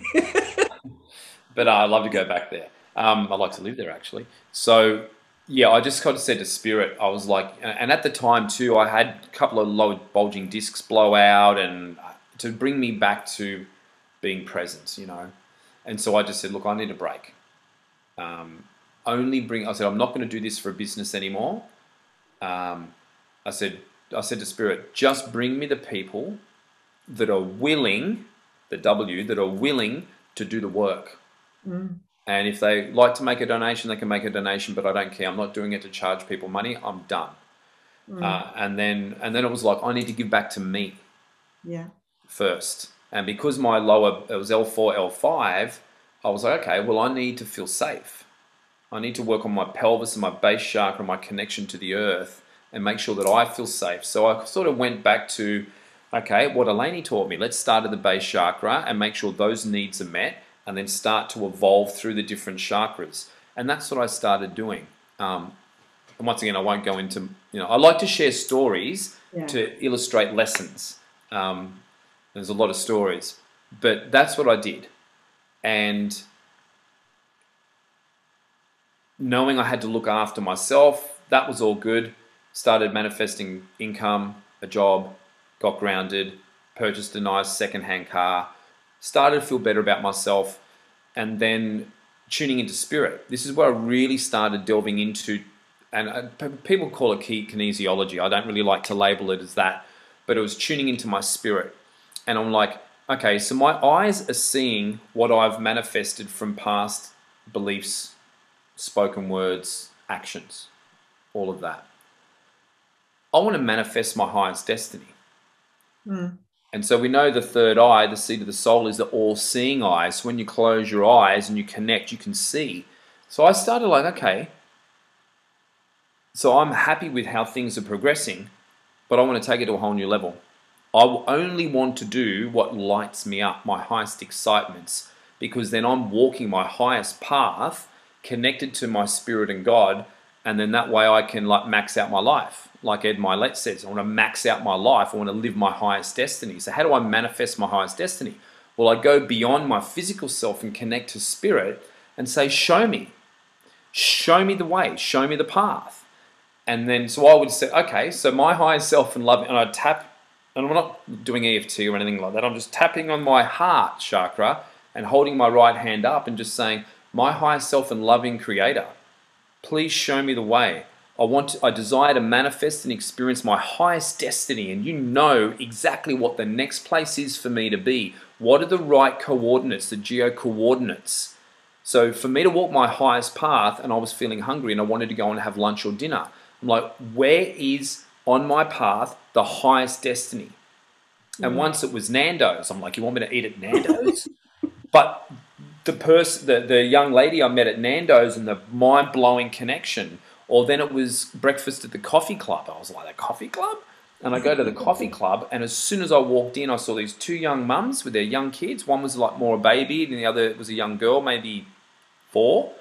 but uh, I'd love to go back there. Um, I'd like to live there actually. So yeah, I just kind of said to Spirit, I was like, and at the time too, I had a couple of low bulging discs blow out, and to bring me back to being present, you know. And so I just said, look, I need a break. Um, only bring. I said, I'm not going to do this for a business anymore. Um, I said, I said to Spirit, just bring me the people that are willing, the W, that are willing to do the work. Mm. And if they like to make a donation, they can make a donation, but I don't care. I'm not doing it to charge people money. I'm done. Mm. Uh, and then, and then it was like, I need to give back to me. Yeah. First. And because my lower, it was L four, L five, I was like, okay, well, I need to feel safe. I need to work on my pelvis and my base chakra, my connection to the earth, and make sure that I feel safe. So I sort of went back to, okay, what Elaine taught me. Let's start at the base chakra and make sure those needs are met, and then start to evolve through the different chakras. And that's what I started doing. Um, and once again, I won't go into, you know, I like to share stories Yeah. to illustrate lessons. Um, There's a lot of stories, but that's what I did. And knowing I had to look after myself, that was all good. Started manifesting income, a job, got grounded, purchased a nice second-hand car, started to feel better about myself, and then tuning into spirit. This is where I really started delving into, and people call it kinesiology. I don't really like to label it as that, but it was tuning into my spirit. And I'm like, okay, so my eyes are seeing what I've manifested from past beliefs, spoken words, actions, all of that. I want to manifest my highest destiny. Mm. And so we know the third eye, the seat of the soul, is the all-seeing eye. So when you close your eyes and you connect, you can see. So I started like, okay, so I'm happy with how things are progressing, but I want to take it to a whole new level. I will only want to do what lights me up, my highest excitements, because then I'm walking my highest path, connected to my spirit and God, and then that way I can like max out my life. Like Ed Milet says, I want to max out my life. I want to live my highest destiny. So how do I manifest my highest destiny? Well, I go beyond my physical self and connect to spirit and say, show me. Show me the way. Show me the path. And then, so I would say, okay, so my higher self and love, and I tap, and I'm not doing E F T or anything like that. I'm just tapping on my heart chakra and holding my right hand up and just saying, my higher self and loving creator, please show me the way. I want to, I desire to manifest and experience my highest destiny, and you know exactly what the next place is for me to be. What are the right coordinates, the geo coordinates? So for me to walk my highest path, and I was feeling hungry and I wanted to go and have lunch or dinner, I'm like, where is on my path the highest destiny? And once it was Nando's, I'm like, you want me to eat at Nando's? But the person, the, the young lady I met at Nando's and the mind-blowing connection, or then it was breakfast at the coffee club. I was like, a coffee club? And I go to the coffee club, and as soon as I walked in, I saw these two young mums with their young kids. One was like more a baby, and the other was a young girl, maybe four.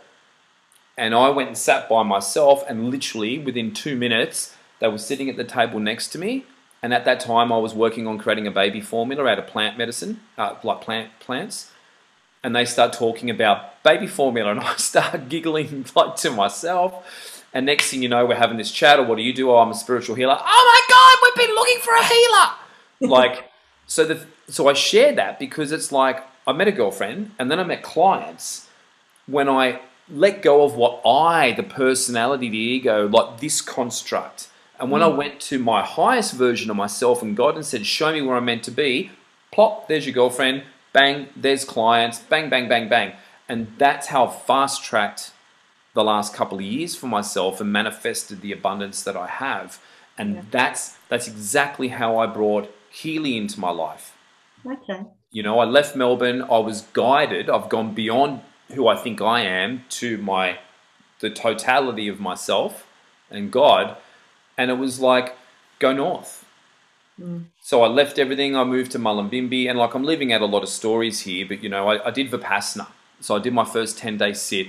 And I went and sat by myself, and literally within two minutes, they were sitting at the table next to me. And at that time, I was working on creating a baby formula out of plant medicine, uh, like plant plants. And they start talking about baby formula, and I start giggling like to myself. And next thing you know, we're having this chat, or what do you do? Oh, I'm a spiritual healer. Oh my God, we've been looking for a healer. Like, so the, so I share that because it's like, I met a girlfriend and then I met clients. When I let go of what I, the personality, the ego, like this construct. And when mm. I went to my highest version of myself and God and said, show me where I'm meant to be, plop, there's your girlfriend, bang, there's clients, bang, bang, bang, bang. And that's how fast-tracked the last couple of years for myself and manifested the abundance that I have. And yeah. that's that's exactly how I brought Healy into my life. Okay. You know, I left Melbourne, I was guided, I've gone beyond who I think I am to my the totality of myself and God, and it was like, go north. Mm. So I left everything, I moved to Mullumbimby, and like I'm leaving out a lot of stories here, but you know, I, I did Vipassana. So I did my first ten-day sit.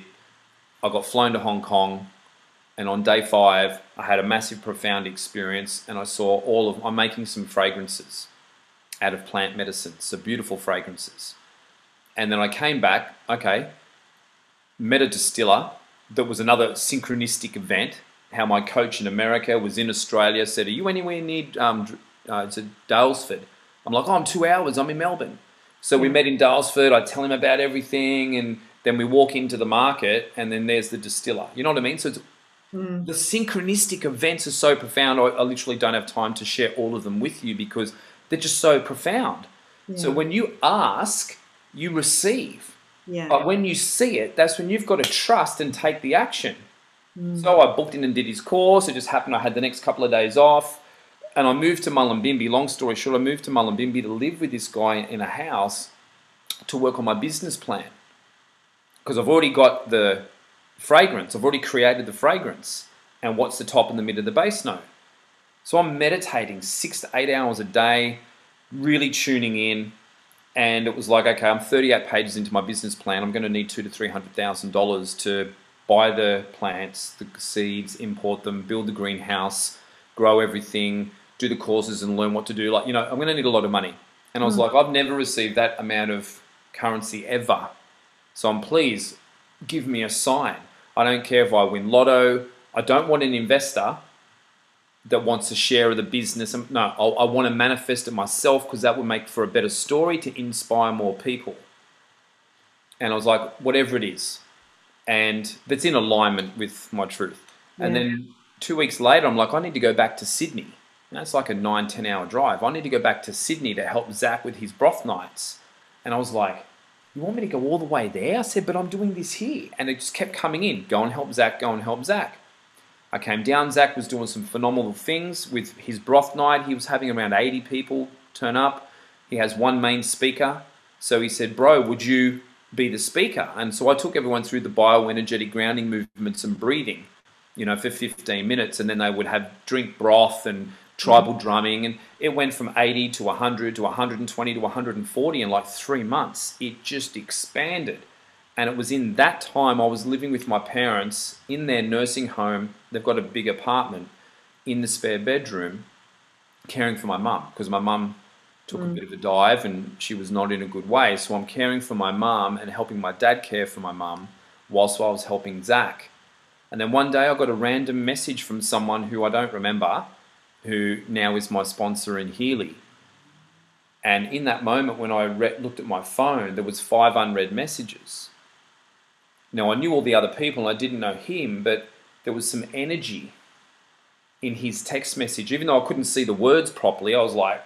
I got flown to Hong Kong, and on day five, I had a massive, profound experience, and I saw all of, I'm making some fragrances out of plant medicine, so beautiful fragrances. And then I came back, okay, met a distiller. That was another synchronistic event, how my coach in America was in Australia, said, are you anywhere near, um, uh, it's at Dalesford? I'm like, oh, I'm two hours, I'm in Melbourne. So we met in Dalesford, I tell him about everything, and then we walk into the market, and then there's the distiller. You know what I mean? So it's, mm. the synchronistic events are so profound, I, I literally don't have time to share all of them with you because they're just so profound. Yeah. So when you ask, you receive. Yeah. But when you see it, that's when you've got to trust and take the action. Mm. So I booked in and did his course. It just happened I had the next couple of days off. And I moved to Mullumbimby. Long story short, I moved to Mullumbimby to live with this guy in a house to work on my business plan. Because I've already got the fragrance. I've already created the fragrance. And what's the top and the mid of the base note? So I'm meditating six to eight hours a day, really tuning in. And it was like, okay, I'm thirty-eight pages into my business plan. I'm going to need two to three hundred thousand dollars to buy the plants, the seeds, import them, build the greenhouse, grow everything, do the courses, and learn what to do. Like, you know, I'm going to need a lot of money. And I was mm. like, I've never received that amount of currency ever. So I'm please give me a sign. I don't care if I win lotto. I don't want an investor that wants a share of the business. No, I, I want to manifest it myself because that would make for a better story to inspire more people. And I was like, whatever it is. And that's in alignment with my truth. Yeah. And then two weeks later, I'm like, I need to go back to Sydney. That's like a nine, ten hour drive. I need to go back to Sydney to help Zach with his broth nights. And I was like, you want me to go all the way there? I said, but I'm doing this here. And it just kept coming in. Go and help Zach, go and help Zach. I came down, Zach was doing some phenomenal things with his broth night. He was having around eighty people turn up. He has one main speaker. So he said, bro, would you be the speaker? And so I took everyone through the bioenergetic grounding movements and breathing, you know, for fifteen minutes. And then they would have drink broth and tribal drumming. And it went from eighty to one hundred to one hundred twenty to one hundred forty in like three months. It just expanded. And it was in that time I was living with my parents in their nursing home. They've got a big apartment in the spare bedroom, caring for my mum, because my mum took mm. a bit of a dive and she was not in a good way. So I'm caring for my mum and helping my dad care for my mum whilst I was helping Zach. And then one day I got a random message from someone who I don't remember, who now is my sponsor in Healy. And in that moment when I looked at my phone, there was five unread messages. Now, I knew all the other people and I didn't know him, but there was some energy in his text message. Even though I couldn't see the words properly, I was like...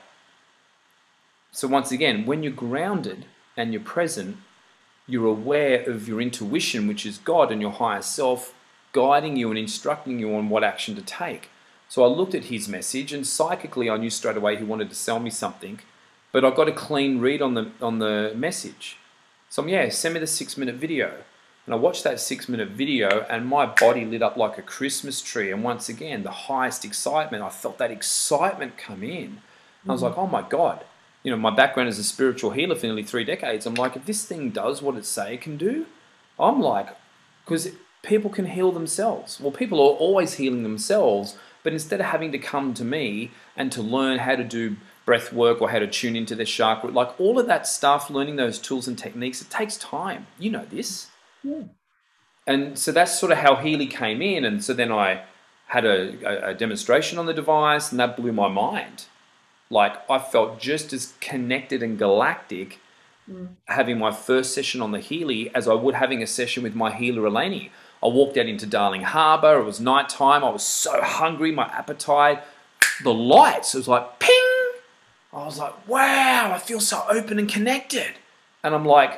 So once again, when you're grounded and you're present, you're aware of your intuition, which is God and your higher self, guiding you and instructing you on what action to take. So I looked at his message and psychically I knew straight away he wanted to sell me something, but I got a clean read on the, on the message. So I'm, yeah, send me the six minute video. And I watched that six minute video and my body lit up like a Christmas tree. And once again, the highest excitement, I felt that excitement come in. Mm-hmm. I was like, oh my God, you know, my background as a spiritual healer for nearly three decades. I'm like, if this thing does what it say it can do, I'm like, because people can heal themselves. Well, people are always healing themselves, but instead of having to come to me and to learn how to do breath work or how to tune into their chakra, like all of that stuff, learning those tools and techniques, it takes time. You know this. Yeah. And so that's sort of how Healy came in. And so then I had a, a, a demonstration on the device and that blew my mind. Like I felt just as connected and galactic mm. having my first session on the Healy as I would having a session with my healer Eleni. I walked out into Darling Harbour. It was nighttime. I was so hungry, my appetite, the lights, it was like ping. I was like, wow, I feel so open and connected. And I'm like,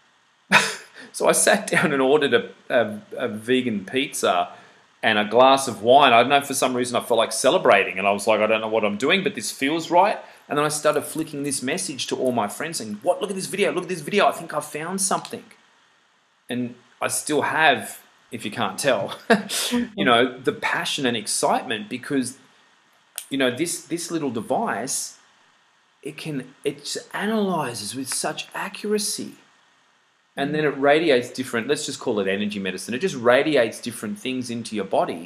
so I sat down and ordered a, a, a vegan pizza and a glass of wine. I don't know, for some reason I felt like celebrating and I was like, I don't know what I'm doing, but this feels right. And then I started flicking this message to all my friends saying, what, look at this video, look at this video. I think I found something. And I still have, if you can't tell, you know, the passion and excitement because, you know, this, this little device, it can, it analyzes with such accuracy. And then it radiates different, let's just call it energy medicine. It just radiates different things into your body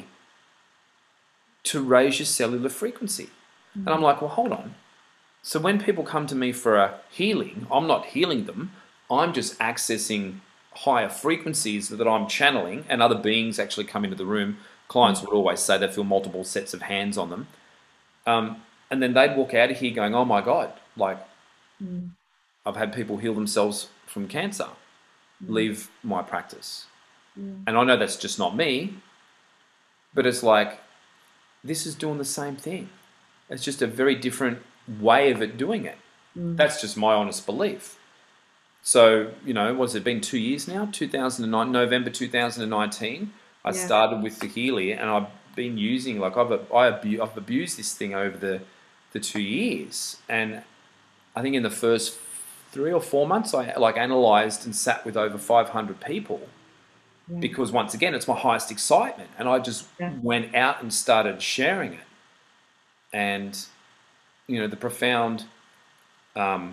to raise your cellular frequency. Mm-hmm. And I'm like, well, hold on. So when people come to me for a healing, I'm not healing them. I'm just accessing higher frequencies that I'm channeling and other beings actually come into the room. Clients would always say they feel multiple sets of hands on them. Um, and then they'd walk out of here going, oh my God, like mm. I've had people heal themselves from cancer. Leave my practice. Mm. And I know that's just not me, but it's like, this is doing the same thing. It's just a very different way of it doing it. Mm. That's just my honest belief. So, you know, what's it been two years now? two thousand nine, November two thousand nineteen, I yeah. started with the Healy and I've been using, like I've, I abu I've abused this thing over the, the two years. And I think in the first three or four months, I like analyzed and sat with over five hundred people yeah. because once again, it's my highest excitement. And I just yeah. went out and started sharing it. And, you know, the profound um,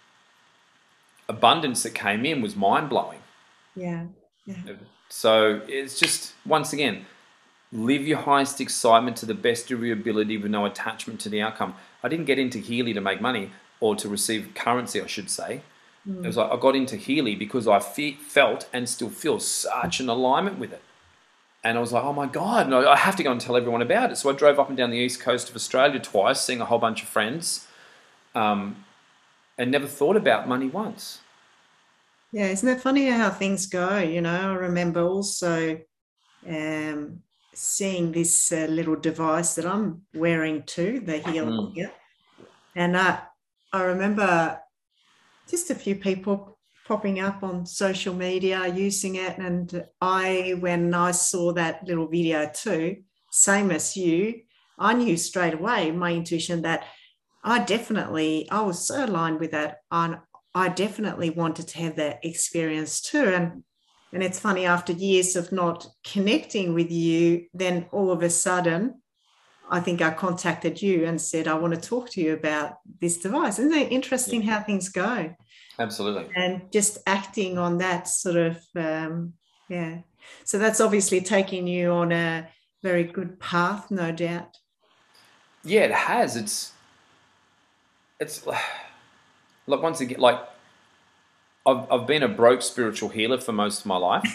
abundance that came in was mind blowing. Yeah. yeah. So it's just, once again, live your highest excitement to the best of your ability with no attachment to the outcome. I didn't get into Healy to make money. Or to receive currency, I should say. Mm. It was like I got into Healy because I fe felt and still feel such an alignment with it. And I was like, oh my God, no, I have to go and tell everyone about it. So I drove up and down the east coast of Australia twice, seeing a whole bunch of friends, um, and never thought about money once. Yeah, isn't it funny how things go? You know, I remember also um, seeing this uh, little device that I'm wearing too, the Healy. Mm. And I, I remember just a few people popping up on social media using it. And I, when I saw that little video too, same as you, I knew straight away, my intuition, that I definitely, I was so aligned with that. And I definitely wanted to have that experience too. And and it's funny, after years of not connecting with you, then all of a sudden, I think I contacted you and said, I want to talk to you about this device. Isn't it Yeah, interesting how things go? absolutely. And just acting on that sort of, um, yeah. So that's obviously taking you on a very good path, no doubt. Yeah, it has. It's it's like once again, like I've I've been a broke spiritual healer for most of my life,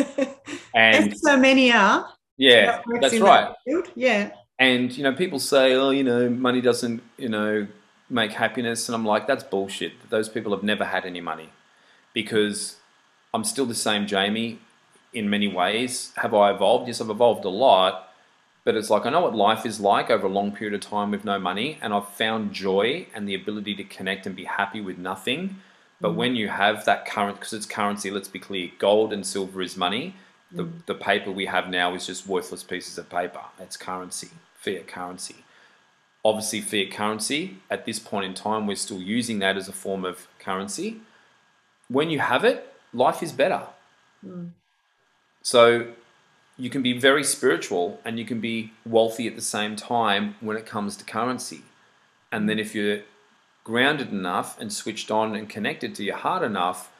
and As so many are that yeah, works that's in that right. field. Yeah. And you know, people say, oh, you know, money doesn't, you know, make happiness, and I'm like, that's bullshit. Those people have never had any money because I'm still the same Jamie in many ways. Have I evolved? Yes, I've evolved a lot, but it's like I know what life is like over a long period of time with no money, and I've found joy and the ability to connect and be happy with nothing. But Mm, when you have that current, because it's currency, let's be clear, gold and silver is money. The, mm, the paper we have now is just worthless pieces of paper. It's currency, fiat currency. Obviously, fiat currency, at this point in time, we're still using that as a form of currency. When you have it, life is better. mm, So you can be very spiritual and you can be wealthy at the same time when it comes to currency. And then mm, if you're grounded enough and switched on and connected to your heart enough,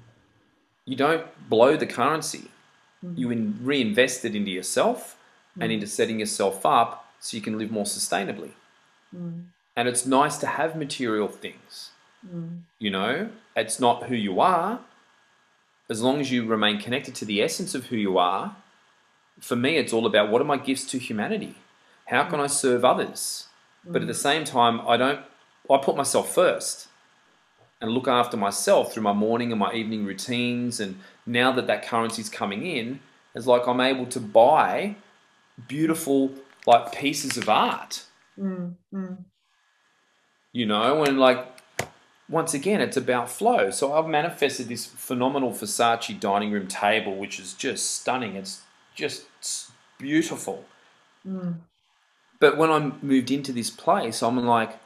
you don't blow the currency. You mm, in, reinvest it into yourself and mm, into setting yourself up so you can live more sustainably. mm, And it's nice to have material things. mm, You know, it's not who you are. As long as you remain connected to the essence of who you are, for me, it's all about what are my gifts to humanity? How can I serve others? But at the mm, same time, I don't, I put myself first and look after myself through my morning and my evening routines. And now that that currency is coming in, it's like I'm able to buy beautiful like pieces of art, mm, mm, you know, and like once again, it's about flow. So I've manifested this phenomenal Versace dining room table, which is just stunning. It's just beautiful. mm, But when I moved into this place, I'm like,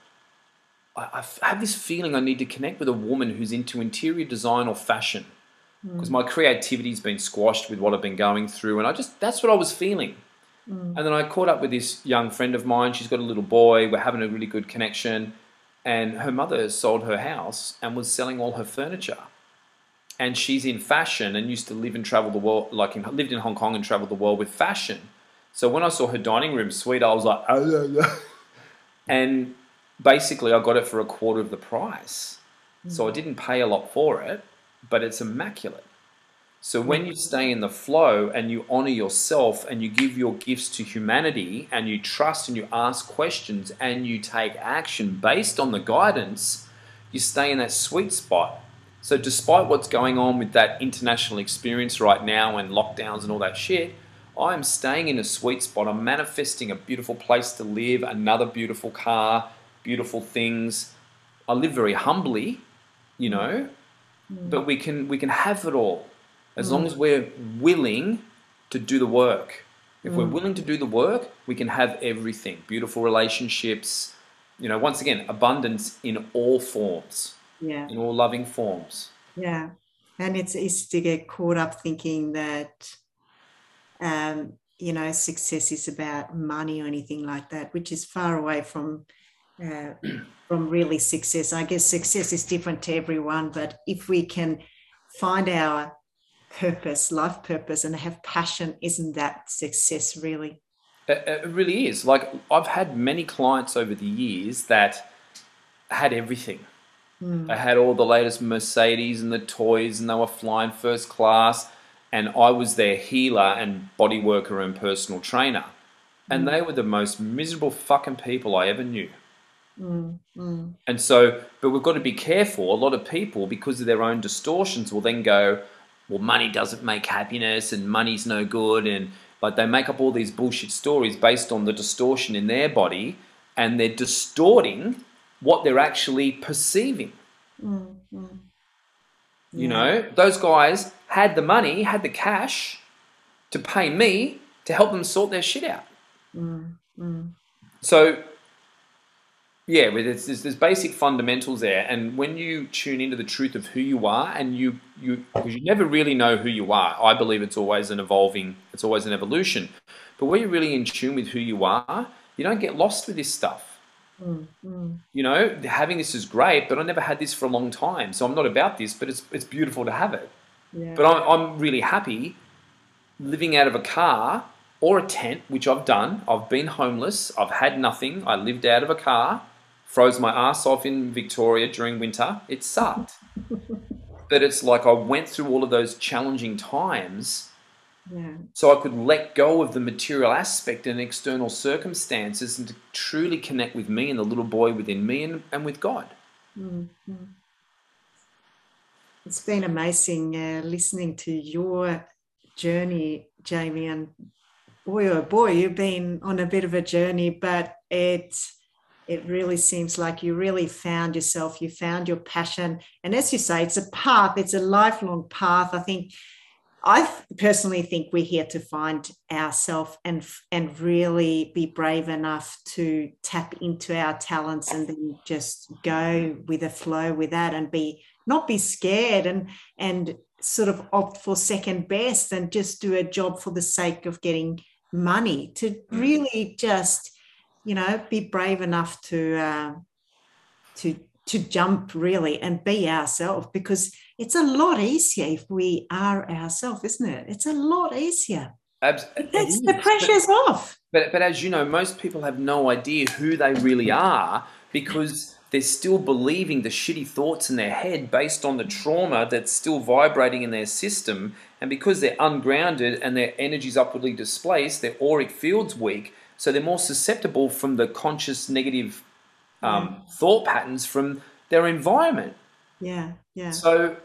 I, I have this feeling I need to connect with a woman who's into interior design or fashion because mm, my creativity's been squashed with what I've been going through. And I just, that's what I was feeling. mm, And then I caught up with this young friend of mine. She's got a little boy. We're having a really good connection. And her mother sold her house and was selling all her furniture. And she's in fashion and used to live and travel the world, like in, lived in Hong Kong and traveled the world with fashion. So when I saw her dining room suite, I was like, oh, yeah, yeah. And basically I got it for a quarter of the price. So I mm. didn't pay a lot for it, but it's immaculate. So Yeah. when you stay in the flow and you honor yourself and you give your gifts to humanity and you trust and you ask questions and you take action based on the guidance, you stay in that sweet spot. So despite what's going on with that international experience right now and lockdowns and all that shit, I'm staying in a sweet spot. I'm manifesting a beautiful place to live, another beautiful car, beautiful things. I live very humbly, you Mm, know, mm, but we can we can have it all as long mm, as we're willing to do the work. If we're mm. willing to do the work, we can have everything. Beautiful relationships, you know, once again, abundance in all forms, Yeah. in all loving forms. Yeah. And it's easy to get caught up thinking that, um, you know, success is about money or anything like that, which is far away from uh, from really success. I guess success is different to everyone, but if we can find our purpose, life purpose, and have passion, isn't that success really? It, it really is. Like I've had many clients over the years that had everything. They Mm, had all the latest Mercedes and the toys, and they were flying first class. And I was their healer and body worker and personal trainer. And mm, they were the most miserable fucking people I ever knew. mm, mm, And so, but we've got to be careful. A lot of people, because of their own distortions, will then go, well, money doesn't make happiness and money's no good. And like they make up all these bullshit stories based on the distortion in their body and they're distorting what they're actually perceiving. mm, mm. You Yeah. know, those guys had the money, had the cash to pay me to help them sort their shit out. Mm, mm, So Yeah, but there's, there's there's basic fundamentals there, and when you tune into the truth of who you are, and you you because you never really know who you are. I believe it's always an evolving, it's always an evolution. But when you're really in tune with who you are, you don't get lost with this stuff. Mm, mm, You know, having this is great, but I never had this for a long time, so I'm not about this. But it's it's beautiful to have it. yeah. But I'm I'm really happy living out of a car or a tent, which I've done. I've been homeless. I've had nothing. I lived out of a car, froze my ass off in Victoria during winter. It sucked. But it's like I went through all of those challenging times Yeah. so I could let go of the material aspect and external circumstances and to truly connect with me and the little boy within me and, and with God. Mm, mm. It's been amazing uh, listening to your journey, Jamie. And boy, oh boy, you've been on a bit of a journey, but it it really seems like you really found yourself. You found your passion, and as you say, it's a path. It's a lifelong path. I think I personally think we're here to find ourselves and and really be brave enough to tap into our talents and then just go with the flow with that and be not be scared and and sort of opt for second best and just do a job for the sake of getting money, to really just, you know, be brave enough to uh, to to jump really and be ourselves, because it's a lot easier if we are ourselves, isn't it? It's a lot easier. Abs- It it takes the is. But pressures off. But, but as you know, most people have no idea who they really are because they're still believing the shitty thoughts in their head based on the trauma that's still vibrating in their system. And because they're ungrounded and their energy's upwardly displaced, their auric field's weak, so they're more susceptible from the conscious negative Yeah, um, thought patterns from their environment. yeah, yeah, So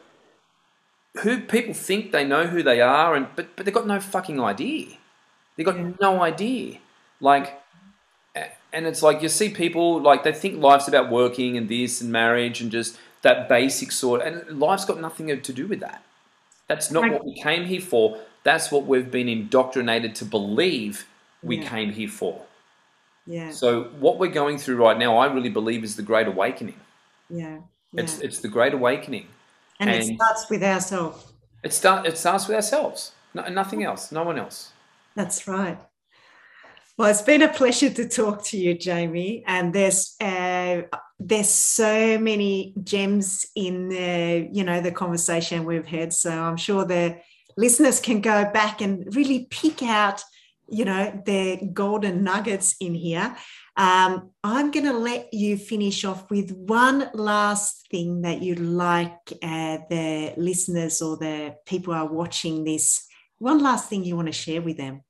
who people think they know who they are, and but, but they've got no fucking idea. They yeah, got no idea. Like, and it's like you see people like they think life's about working and this and marriage and just that basic sort. And life's got nothing to do with that. That's not what we came here for. That's what we've been indoctrinated to believe we yeah, came here for. yeah, So what we're going through right now, I really believe, is the Great Awakening. yeah, It's yeah. it's the Great Awakening, And it and starts with ourselves. it start it starts with ourselves. No, nothing else. No one else. That's right. Well, it's been a pleasure to talk to you, Jamie. And there's uh, there's so many gems in the, you know, the conversation we've had. So I'm sure the listeners can go back and really pick out, you know, the golden nuggets in here. Um, I'm going to let you finish off with one last thing that you'd like uh, the listeners or the people who are watching this, one last thing you want to share with them.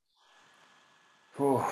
Well,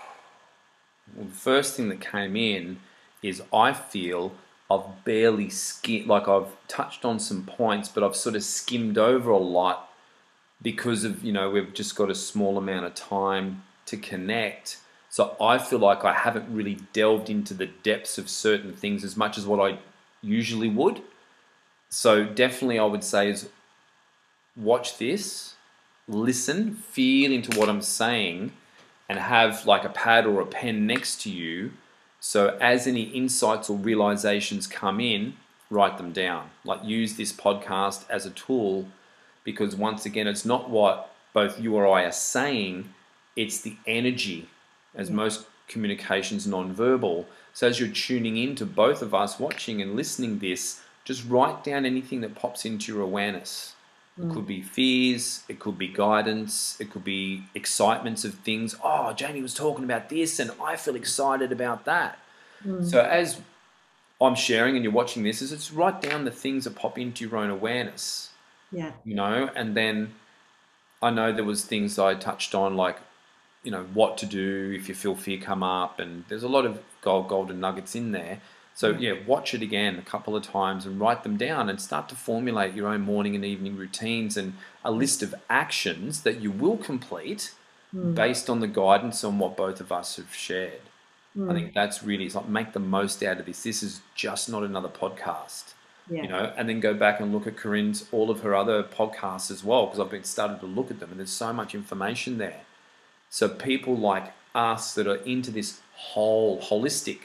the first thing that came in is I feel I've barely skimmed, like I've touched on some points, but I've sort of skimmed over a lot because of, you know, we've just got a small amount of time to connect. So I feel like I haven't really delved into the depths of certain things as much as what I usually would. So definitely I would say is watch this, listen, feel into what I'm saying, and have like a pad or a pen next to you. So as any insights or realizations come in, write them down. Like use this podcast as a tool, because once again, it's not what both you or I are saying, it's the energy, as Yeah. most communication's non-verbal. So as you're tuning in to both of us watching and listening this, just write down anything that pops into your awareness. It could be fears, it could be guidance, it could be excitements of things. Oh, Jamie was talking about this and I feel excited about that. Mm. So as I'm sharing and you're watching this, is it's write down the things that pop into your own awareness, Yeah. you know, and then I know there was things I touched on like, you know, what to do if you feel fear come up, and there's a lot of gold, golden nuggets in there. So yeah, watch it again a couple of times and write them down and start to formulate your own morning and evening routines and a list of actions that you will complete Mm. based on the guidance on what both of us have shared. Mm. I think that's really, it's like make the most out of this. This is just not another podcast, Yeah. you know, and then go back and look at Corinne's, all of her other podcasts as well, because I've been started to look at them and there's so much information there. So people like us that are into this whole holistic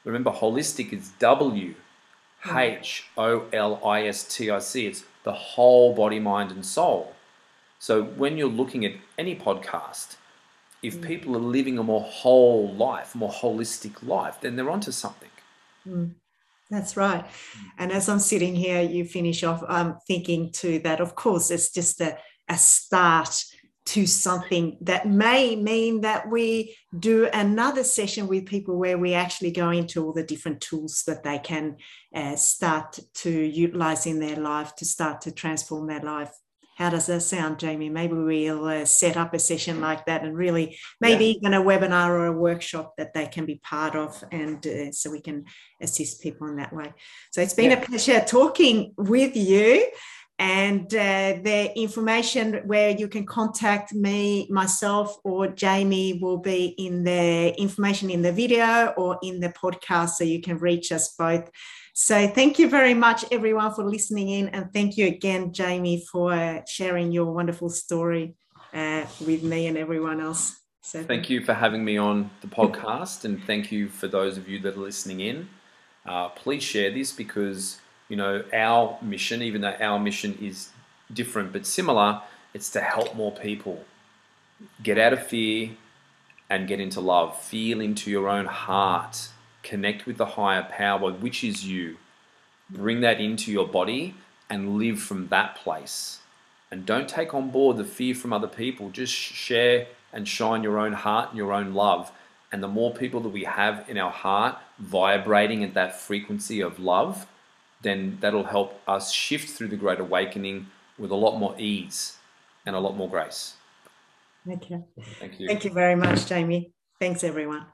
Remember, holistic is W H O L I S T I C. It's the whole body, mind, and soul. So when you're looking at any podcast, if Mm. people are living a more whole life, more holistic life, then they're onto something. Mm. That's right. And as I'm sitting here, you finish off, I'm thinking too that, of course, it's just a, a start to something that may mean that we do another session with people where we actually go into all the different tools that they can uh, start to utilize in their life to start to transform their life. How does that sound, Jamie? Maybe we'll uh, set up a session like that and really maybe yeah. even a webinar or a workshop that they can be part of, and uh, so we can assist people in that way. So it's been yeah. a pleasure talking with you, and uh, the information where you can contact me, myself, or Jamie will be in the information in the video or in the podcast, so you can reach us both. So thank you very much, everyone, for listening in. And thank you again, Jamie, for sharing your wonderful story uh, with me and everyone else. So thank you for having me on the podcast. And thank you for those of you that are listening in. Uh, please share this, because, you know, our mission, even though our mission is different but similar, it's to help more people get out of fear and get into love. Feel into your own heart. Connect with the higher power, which is you. Bring that into your body and live from that place. And don't take on board the fear from other people. Just share and shine your own heart and your own love. And the more people that we have in our heart vibrating at that frequency of love, then that'll help us shift through the Great Awakening with a lot more ease and a lot more grace. Okay. Thank you. Thank you very much, Jamie. Thanks, everyone.